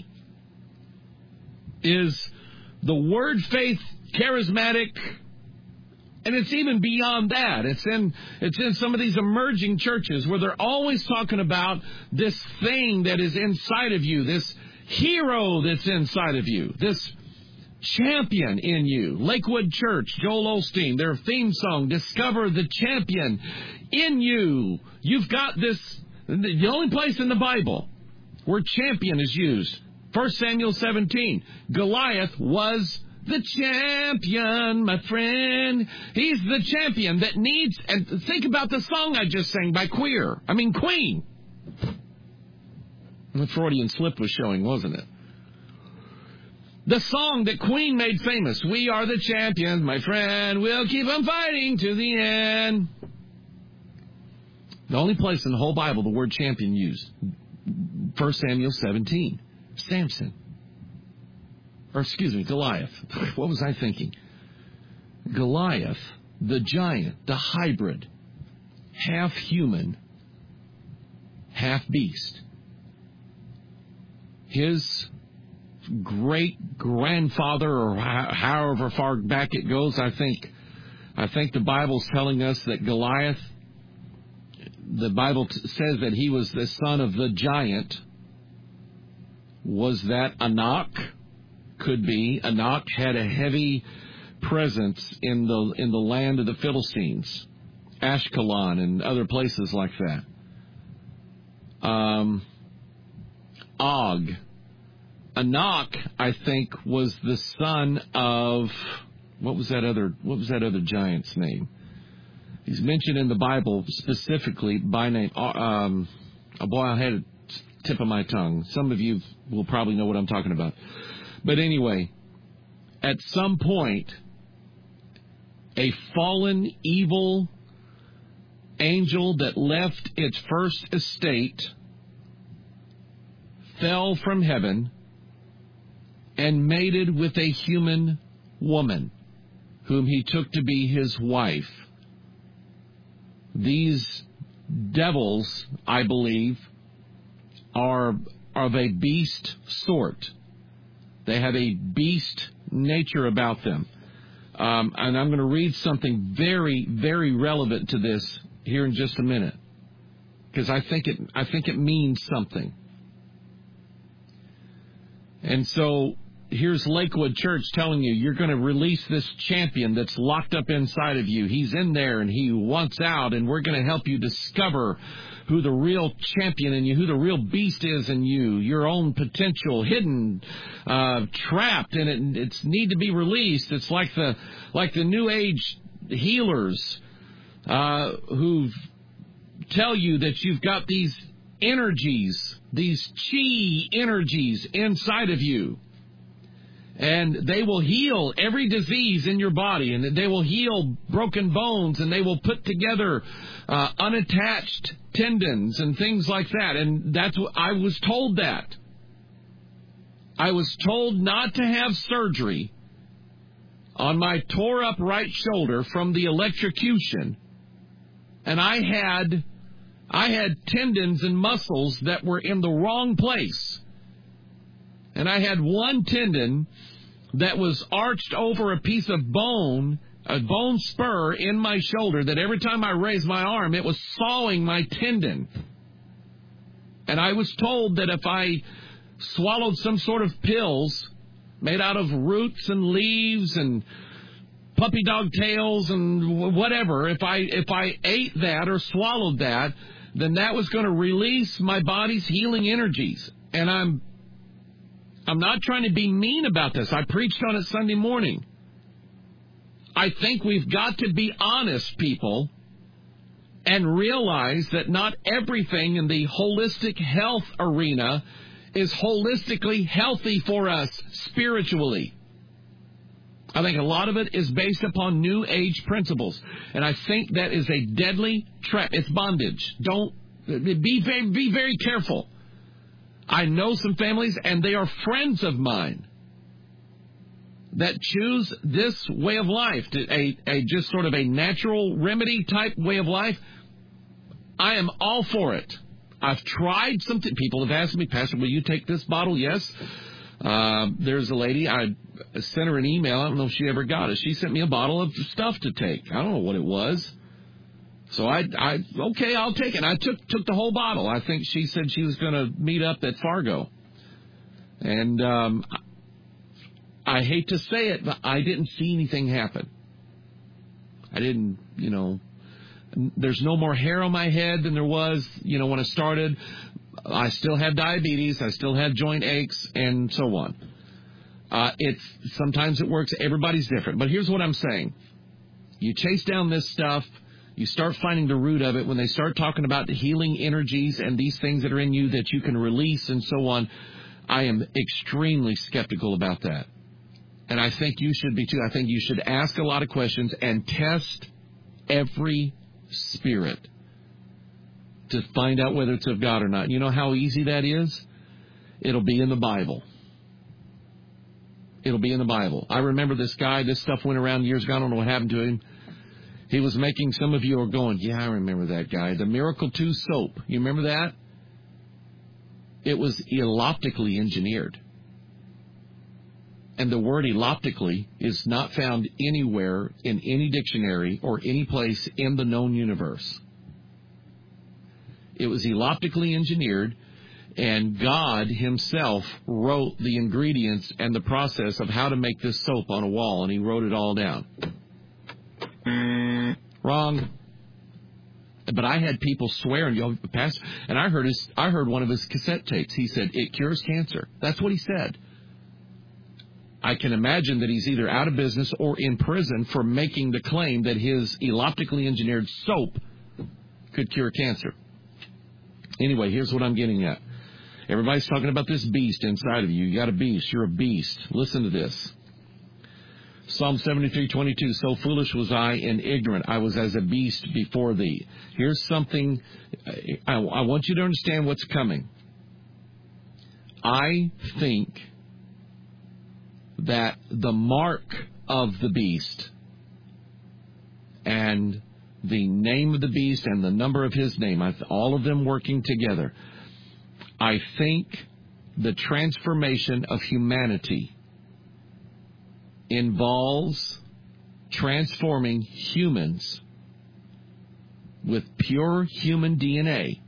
Speaker 1: is the word faith charismatic, and it's even beyond that. It's in some of these emerging churches where they're always talking about this thing that is inside of you, this hero that's inside of you, this champion in you. Lakewood Church, Joel Osteen, their theme song, Discover the Champion in You. You've got this, the only place in the Bible where champion is used. 1 Samuel 17. Goliath was the champion, my friend. He's the champion that needs, and think about the song I just sang by Queen. The Freudian slip was showing, wasn't it? The song that Queen made famous, we are the champions, my friend, we'll keep on fighting to the end. The only place in the whole Bible the word champion used, 1 Samuel 17, Samson. Goliath. What was I thinking? Goliath the giant, the hybrid, half human, half beast. His great-grandfather, or however far back it goes, I think the Bible's telling us that Goliath, the Bible says that he was the son of the giant. Was that Anak? Could be. Anak had a heavy presence in the land of the Philistines, Ashkelon and other places like that. Og. Anak, I think, was the son of what was that other giant's name? He's mentioned in the Bible specifically by name. Boy, I had a tip of my tongue. Some of you will probably know what I'm talking about. But anyway, at some point, a fallen, evil angel that left its first estate fell from heaven and mated with a human woman, whom he took to be his wife. These devils, I believe, are of a beast sort. They have a beast nature about them. And I'm going to read something very, very relevant to this here in just a minute, because I think it means something. And so here's Lakewood Church telling you, you're going to release this champion that's locked up inside of you. He's in there and he wants out, and we're going to help you discover who the real champion in you, who the real beast is in you, your own potential, hidden, trapped, and it's need to be released. It's like the New Age healers who tell you that you've got these energies, these chi energies inside of you. And they will heal every disease in your body, and they will heal broken bones, and they will put together unattached tendons and things like that. And that's what I was told that. I was told not to have surgery on my tore up right shoulder from the electrocution. And I had tendons and muscles that were in the wrong place. And I had one tendon that was arched over a piece of bone, a bone spur in my shoulder, that every time I raised my arm, it was sawing my tendon. And I was told that if I swallowed some sort of pills made out of roots and leaves and puppy dog tails and whatever, if I ate that or swallowed that, then that was going to release my body's healing energies. And I'm not trying to be mean about this. I preached on it Sunday morning. I think we've got to be honest, people, and realize that not everything in the holistic health arena is holistically healthy for us spiritually. I think a lot of it is based upon New Age principles, and I think that is a deadly trap. It's bondage. Be very careful. I know some families, and they are friends of mine, that choose this way of life, a just sort of a natural remedy type way of life. I am all for it. I've tried something. People have asked me, Pastor, will you take this bottle? Yes. There's a lady, I sent her an email. I don't know if she ever got it. She sent me a bottle of stuff to take. I don't know what it was. So okay, I'll take it. I took the whole bottle. I think she said she was going to meet up at Fargo. And I hate to say it, but I didn't see anything happen. I didn't, there's no more hair on my head than there was, when I started. I still have diabetes. I still have joint aches and so on. Sometimes it works. Everybody's different. But here's what I'm saying. You chase down this stuff. You start finding the root of it. When they start talking about the healing energies and these things that are in you that you can release and so on, I am extremely skeptical about that. And I think you should be too. I think you should ask a lot of questions and test every spirit to find out whether it's of God or not. You know how easy that is? It'll be in the Bible. It'll be in the Bible. I remember this guy, this stuff went around years ago. I don't know what happened to him. He was making, some of you are going, yeah, I remember that guy. The Miracle 2 soap. You remember that? It was eloptically engineered. And the word eloptically is not found anywhere in any dictionary or any place in the known universe. It was eloptically engineered, and God himself wrote the ingredients and the process of how to make this soap on a wall, and he wrote it all down. Wrong. But I had people swear, and I heard one of his cassette tapes. He said, it cures cancer. That's what he said. I can imagine that he's either out of business or in prison for making the claim that his eloptically engineered soap could cure cancer. Anyway, here's what I'm getting at. Everybody's talking about this beast inside of you. You got a beast. You're a beast. Listen to this. Psalm 73:22. So foolish was I and ignorant. I was as a beast before thee. Here's something. I want you to understand what's coming. I think that the mark of the beast and the name of the beast and the number of his name, all of them working together, I think the transformation of humanity involves transforming humans with pure human DNA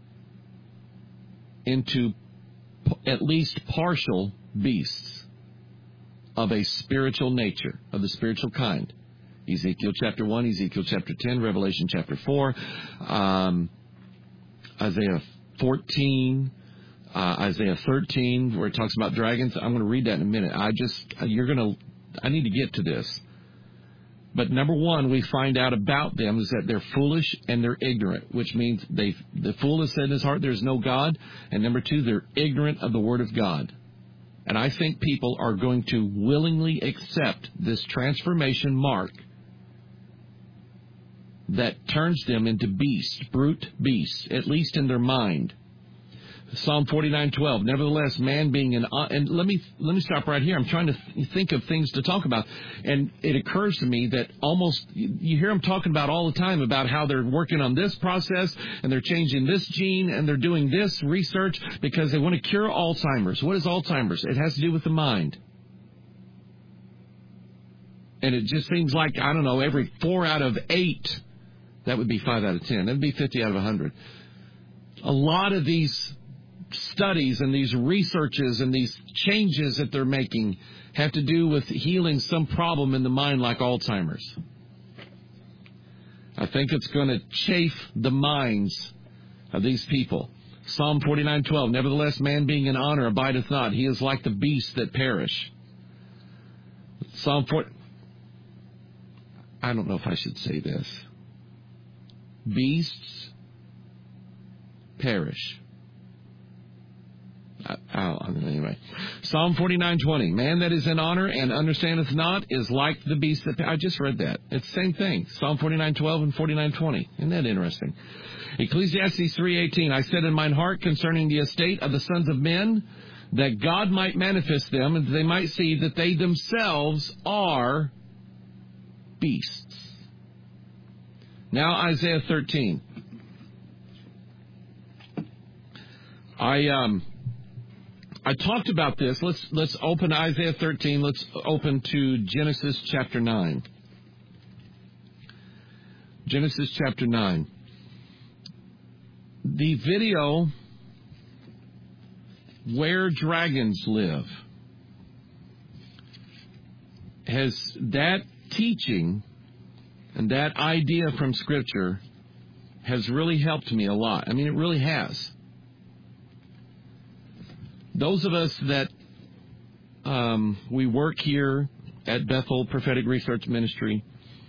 Speaker 1: into at least partial beasts of a spiritual nature, of the spiritual kind. Ezekiel chapter 1, Ezekiel chapter 10, Revelation chapter 4, Isaiah 14, Isaiah 13, where it talks about dragons. I'm going to read that in a minute. I need to get to this. But number one, we find out about them is that they're foolish and they're ignorant, which means the fool has said in his heart there's no God. And number two, they're ignorant of the Word of God. And I think people are going to willingly accept this transformation mark that turns them into beasts, brute beasts, at least in their mind. Psalm 49:12. Nevertheless, man being and let me stop right here. I'm trying to think of things to talk about, and it occurs to me that almost you hear them talking about all the time about how they're working on this process and they're changing this gene and they're doing this research because they want to cure Alzheimer's. What is Alzheimer's? It has to do with the mind. And it just seems like, I don't know, every 4 out of 8, that would be 5 out of 10. That would be 50 out of 100. A lot of these studies and these researches and these changes that they're making have to do with healing some problem in the mind like Alzheimer's. I think it's going to chafe the minds of these people. Psalm 49:12. Nevertheless, man being in honor abideth not. He is like the beasts that perish. Psalm 4. I don't know if I should say this. Beasts perish. Anyway, Psalm 49:20. Man that is in honor and understandeth not is like the beast that... I just read that. It's the same thing. Psalm 49:12 and 49:20. Isn't that interesting? Ecclesiastes 3:18. I said in mine heart concerning the estate of the sons of men, that God might manifest them, and they might see that they themselves are beasts. Now Isaiah 13. I talked about this. Let's open Isaiah 13. Let's open to Genesis chapter 9. Genesis chapter 9. The video Where Dragons Live has that teaching and that idea from Scripture has really helped me a lot. I mean, it really has. Those of us that we work here at Bethel Prophetic Research Ministry,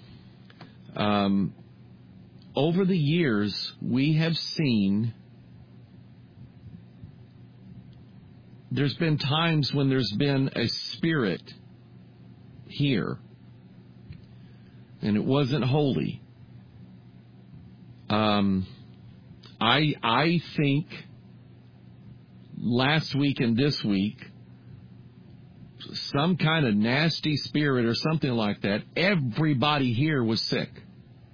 Speaker 1: over the years, we have seen there's been times when there's been a spirit here, and it wasn't holy. I think last week and this week, some kind of nasty spirit or something like that, everybody here was sick.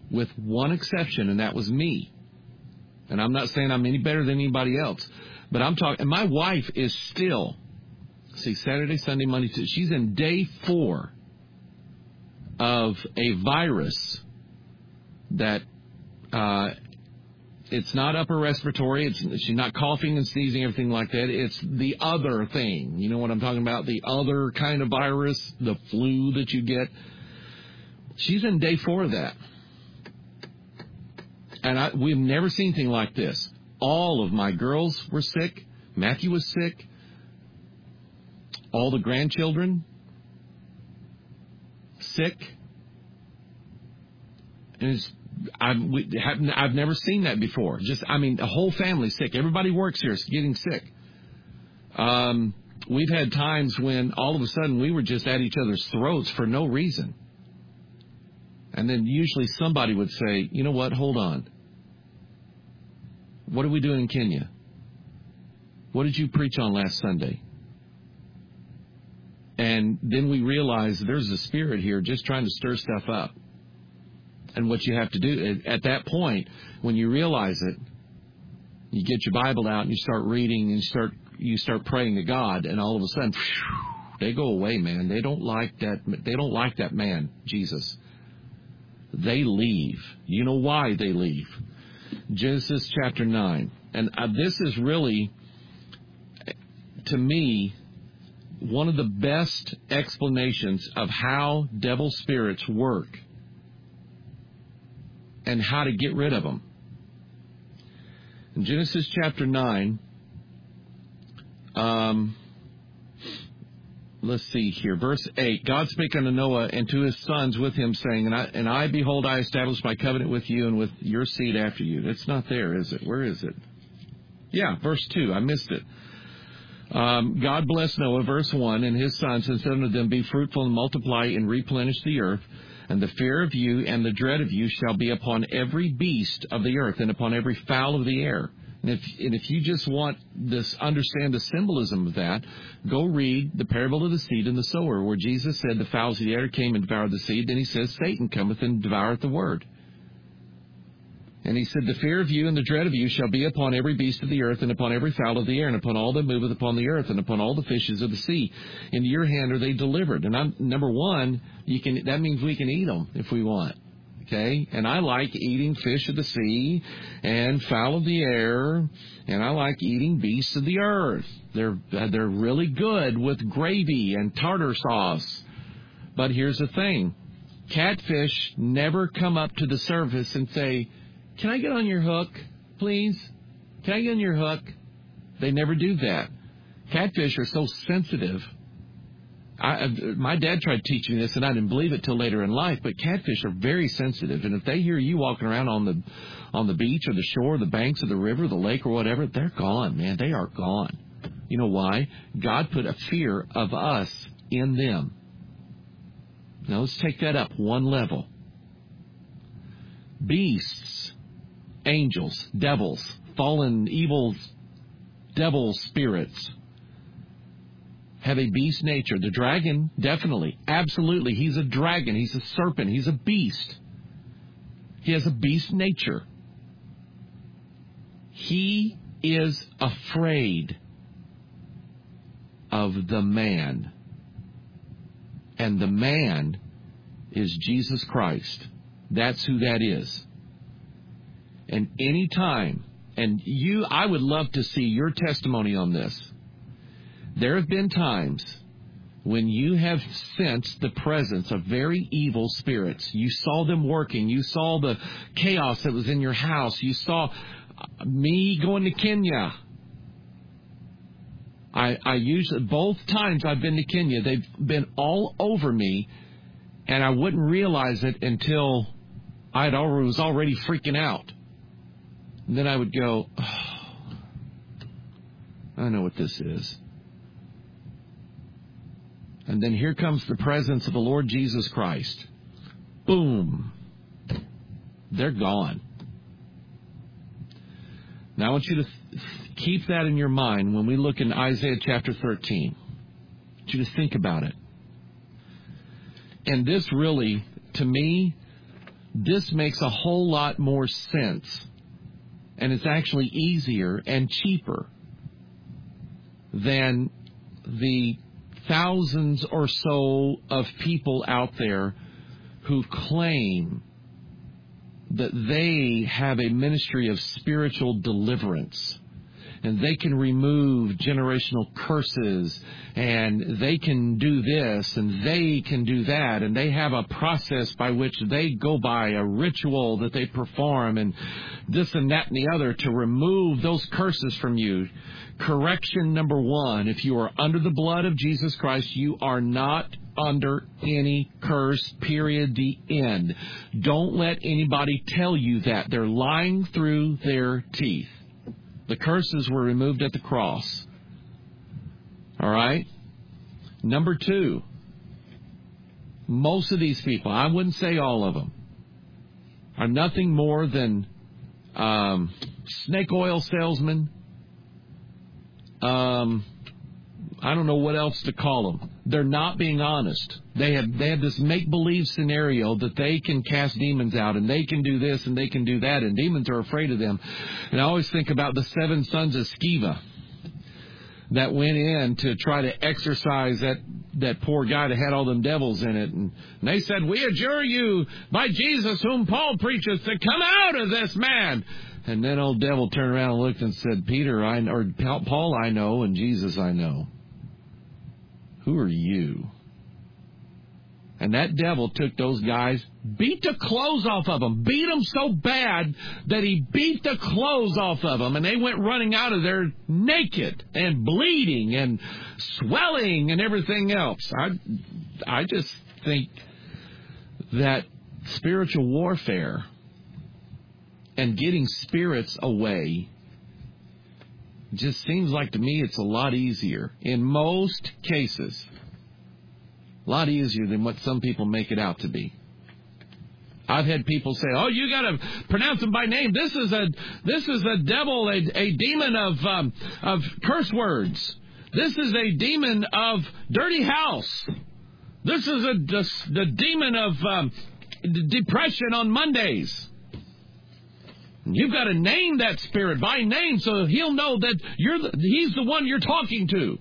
Speaker 1: with one exception, and that was me. And I'm not saying I'm any better than anybody else, but I'm talking, and my wife is still, Saturday, Sunday, Monday, Tuesday, she's in day 4 of a virus that, it's not upper respiratory, she's not coughing and sneezing, everything like that. It's the other thing. You know what I'm talking about? The other kind of virus, the flu that you get. She's in day 4 of that. And we've never seen anything like this. All of my girls were sick. Matthew was sick. All the grandchildren sick. And I've never seen that before. The whole family sick. Everybody works here is getting sick. We've had times when all of a sudden we were just at each other's throats for no reason. And then usually somebody would say, you know what, hold on. What are we doing in Kenya? What did you preach on last Sunday? And then we realize there's a spirit here just trying to stir stuff up. And what you have to do at that point, when you realize it, you get your Bible out and you start reading and you start praying to God, and all of a sudden, they go away, man. They don't like that. They don't like that man, Jesus. They leave. You know why they leave? Genesis chapter 9. And this is really, to me, one of the best explanations of how devil spirits work and how to get rid of them. In Genesis chapter 9, let's see here, verse 8. God spake unto Noah and to his sons with him, saying, And I, behold, I establish my covenant with you and with your seed after you. It's not there, is it? Where is it? Yeah, verse 2. I missed it. God blessed Noah, verse 1, and his sons, and said unto them, Be fruitful and multiply and replenish the earth. And the fear of you and the dread of you shall be upon every beast of the earth and upon every fowl of the air. And if you just want this, understand the symbolism of that, go read the parable of the seed and the sower, where Jesus said the fowls of the air came and devoured the seed. Then he says Satan cometh and devoureth the word. And he said, The fear of you and the dread of you shall be upon every beast of the earth, and upon every fowl of the air, and upon all that moveth upon the earth, and upon all the fishes of the sea. Into your hand are they delivered. And number one, that means we can eat them if we want. Okay? And I like eating fish of the sea and fowl of the air, and I like eating beasts of the earth. They're really good with gravy and tartar sauce. But here's the thing. Catfish never come up to the surface and say, Can I get on your hook, please? Can I get on your hook? They never do that. Catfish are so sensitive. My dad tried teaching me this, and I didn't believe it till later in life, but catfish are very sensitive. And if they hear you walking around on the beach or the shore, the banks of the river, the lake or whatever, they're gone, man. They are gone. You know why? God put a fear of us in them. Now, let's take that up one level. Beasts, angels, devils, fallen, evil devil spirits have a beast nature. The dragon, definitely, absolutely. He's a dragon. He's a serpent. He's a beast. He has a beast nature. He is afraid of the man. And the man is Jesus Christ. That's who that is. And any time, I would love to see your testimony on this. There have been times when you have sensed the presence of very evil spirits. You saw them working. You saw the chaos that was in your house. You saw me going to Kenya. I usually, both times I've been to Kenya, they've been all over me, and I wouldn't realize it until was already freaking out. And then I would go, oh, I know what this is. And then here comes the presence of the Lord Jesus Christ. Boom. They're gone. Now I want you to keep that in your mind when we look in Isaiah chapter 13. I want you to think about it. And this really, to me, this makes a whole lot more sense. And it's actually easier and cheaper than the thousands or so of people out there who claim that they have a ministry of spiritual deliverance. And they can remove generational curses, and they can do this, and they can do that, and they have a process by which they go by, a ritual that they perform, and this and that and the other to remove those curses from you. Correction number one, if you are under the blood of Jesus Christ, you are not under any curse, period, the end. Don't let anybody tell you that. They're lying through their teeth. The curses were removed at the cross. All right? Number two, most of these people, I wouldn't say all of them, are nothing more than snake oil salesmen. I don't know what else to call them. They're not being honest. They have this make-believe scenario that they can cast demons out, and they can do this, and they can do that, and demons are afraid of them. And I always think about the 7 sons of Sceva that went in to try to exorcise that poor guy that had all them devils in it. And they said, "We adjure you by Jesus whom Paul preaches to come out of this man." And then old devil turned around and looked and said, Paul I know, and Jesus I know. Who are you? And that devil took those guys, beat the clothes off of them, beat them so bad that he beat the clothes off of them, and they went running out of there naked and bleeding and swelling and everything else. I just think that spiritual warfare and getting spirits away just seems like to me it's a lot easier in most cases. A lot easier than what some people make it out to be. I've had people say, "Oh, you got to pronounce them by name. This is a devil, a demon of curse words. This is a demon of dirty house. This is the demon of depression on Mondays." You've got to name that spirit by name so he'll know that he's the one you're talking to.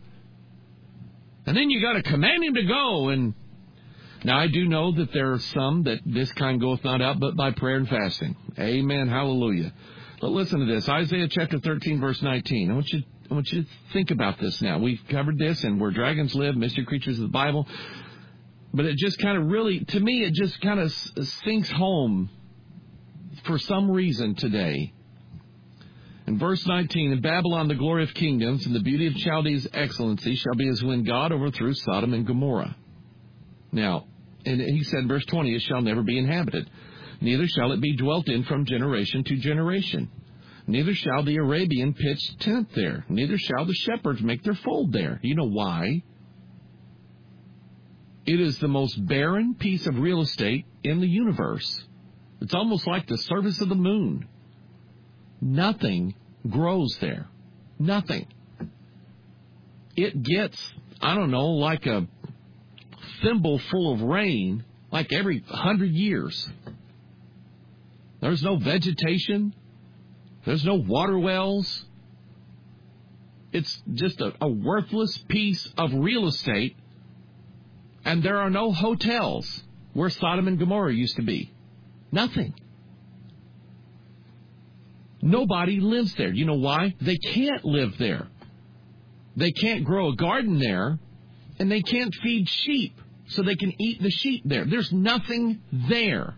Speaker 1: And then you got to command him to go. And now I do know that there are some that this kind goeth not out but by prayer and fasting. Amen. Hallelujah. But listen to this. Isaiah chapter 13, verse 19. I want you to think about this now. We've covered this and where dragons live, mystery creatures of the Bible. But it just kind of really, to me, it just kind of sinks home for some reason today. In verse 19, in Babylon the glory of kingdoms and the beauty of Chaldee's excellency shall be as when God overthrew Sodom and Gomorrah. Now, and he said in verse 20, it shall never be inhabited, neither shall it be dwelt in from generation to generation. Neither shall the Arabian pitch tent there, neither shall the shepherds make their fold there. You know why? It is the most barren piece of real estate in the universe. It's almost like the surface of the moon. Nothing grows there. Nothing. It gets, I don't know, like a thimble full of rain, like every 100 years. There's no vegetation. There's no water wells. It's just a worthless piece of real estate. And there are no hotels where Sodom and Gomorrah used to be. Nothing. Nobody lives there. You know why? They can't live there. They can't grow a garden there, and they can't feed sheep so they can eat the sheep there. There's nothing there.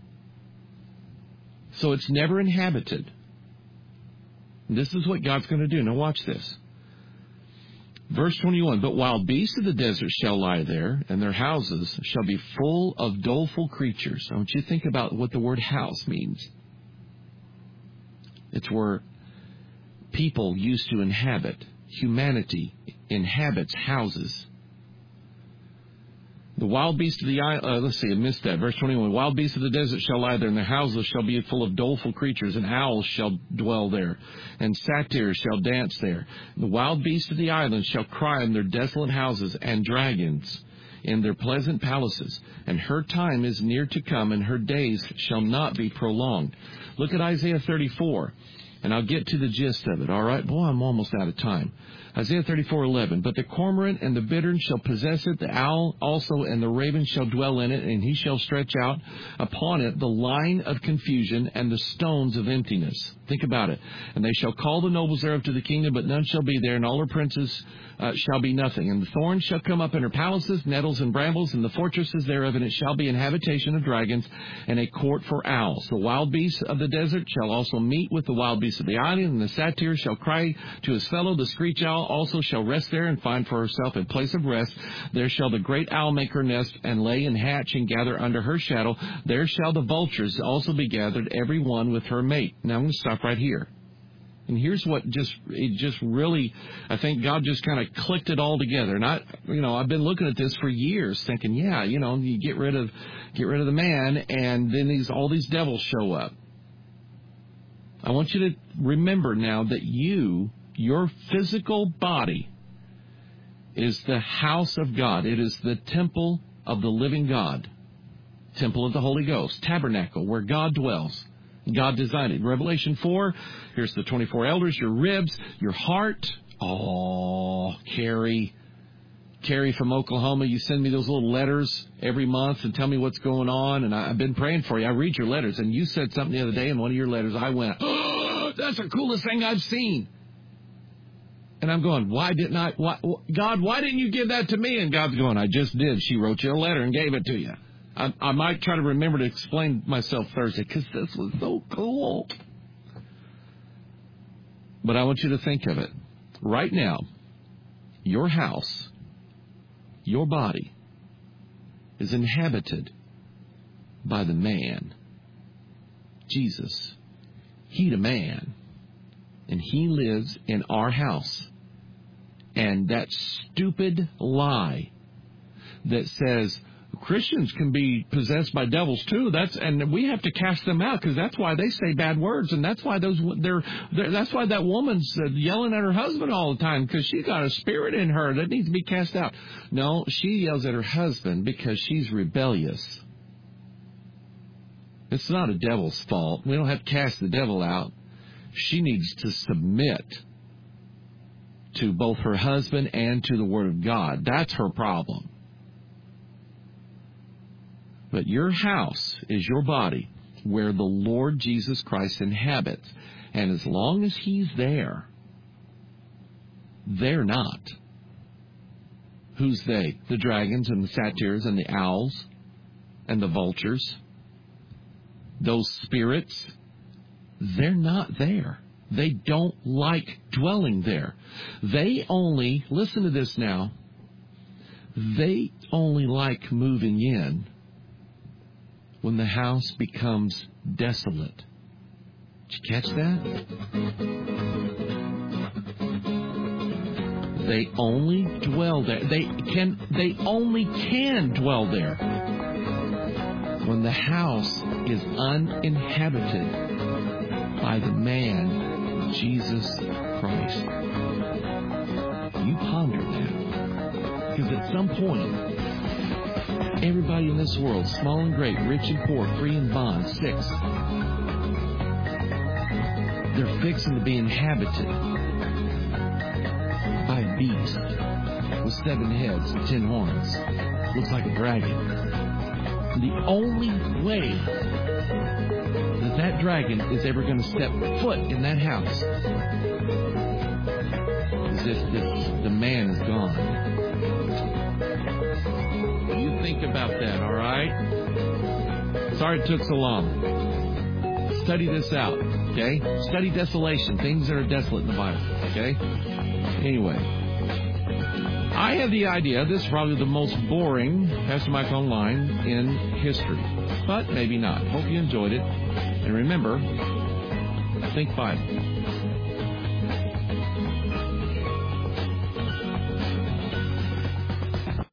Speaker 1: So it's never inhabited. This is what God's going to do. Now watch this. Verse 21, but wild beasts of the desert shall lie there, and their houses shall be full of doleful creatures. I want you to think about what the word house means. It's where people used to inhabit. Humanity inhabits houses. The wild beasts of the island, I missed that. Verse 21, wild beasts of the desert shall lie there, and their houses shall be full of doleful creatures, and owls shall dwell there, and satyrs shall dance there. The wild beasts of the island shall cry in their desolate houses, and dragons in their pleasant palaces, and her time is near to come, and her days shall not be prolonged. Look at Isaiah 34, and I'll get to the gist of it, all right? Boy, I'm almost out of time. Isaiah 34:11. But the cormorant and the bittern shall possess it, the owl also and the raven shall dwell in it, and he shall stretch out upon it the line of confusion and the stones of emptiness. Think about it. And they shall call the nobles thereof to the kingdom, but none shall be there, and all her princes shall be nothing. And the thorns shall come up in her palaces, nettles and brambles, and the fortresses thereof, and it shall be an habitation of dragons, and a court for owls. The wild beasts of the desert shall also meet with the wild beasts of the island, and the satyr shall cry to his fellow. The screech owl also shall rest there, and find for herself a place of rest. There shall the great owl make her nest, and lay and hatch, and gather under her shadow. There shall the vultures also be gathered, every one with her mate. Now I'm going to stop right here. And here's what just really, I think God just kind of clicked it all together. And I've been looking at this for years, thinking, you get rid of the man, and then all these devils show up. I want you to remember now that your physical body is the house of God. It is the temple of the living God, temple of the Holy Ghost, tabernacle where God dwells. God designed it. Revelation 4, here's the 24 elders, your ribs, your heart. Oh, Carrie from Oklahoma, you send me those little letters every month and tell me what's going on, and I've been praying for you. I read your letters, and you said something the other day in one of your letters. I went, oh, that's the coolest thing I've seen. And I'm going, God, why didn't you give that to me? And God's going, I just did. She wrote you a letter and gave it to you. I might try to remember to explain myself Thursday, because this was so cool. But I want you to think of it. Right now, your house, your body, is inhabited by the man, Jesus. He the man. And he lives in our house. And that stupid lie that says Christians can be possessed by devils too. And we have to cast them out, because that's why they say bad words, and that's why that's why that woman's yelling at her husband all the time, because she got a spirit in her that needs to be cast out. No, she yells at her husband because she's rebellious. It's not a devil's fault. We don't have to cast the devil out. She needs to submit to both her husband and to the Word of God. That's her problem. But your house is your body, where the Lord Jesus Christ inhabits. And as long as he's there, they're not. Who's they? The dragons and the satyrs and the owls and the vultures. Those spirits, they're not there. They don't like dwelling there. They only, listen to this now, they only like moving in when the house becomes desolate. Did you catch that? They only dwell there. They only can dwell there when the house is uninhabited by the man, Jesus Christ. You ponder that. Because at some point, everybody in this world, small and great, rich and poor, free and bond, sick, they're fixing to be inhabited by a beast with 7 heads and 10 horns. Looks like a dragon. And the only way that dragon is ever going to step foot in that house is if the man is gone. You think about that, all right? Sorry it took so long. Study this out, okay? Study desolation, things that are desolate in the Bible, okay? Anyway, I have the idea this is probably the most boring Pastor Mike Online in history, but maybe not. Hope you enjoyed it. And remember, think Bible.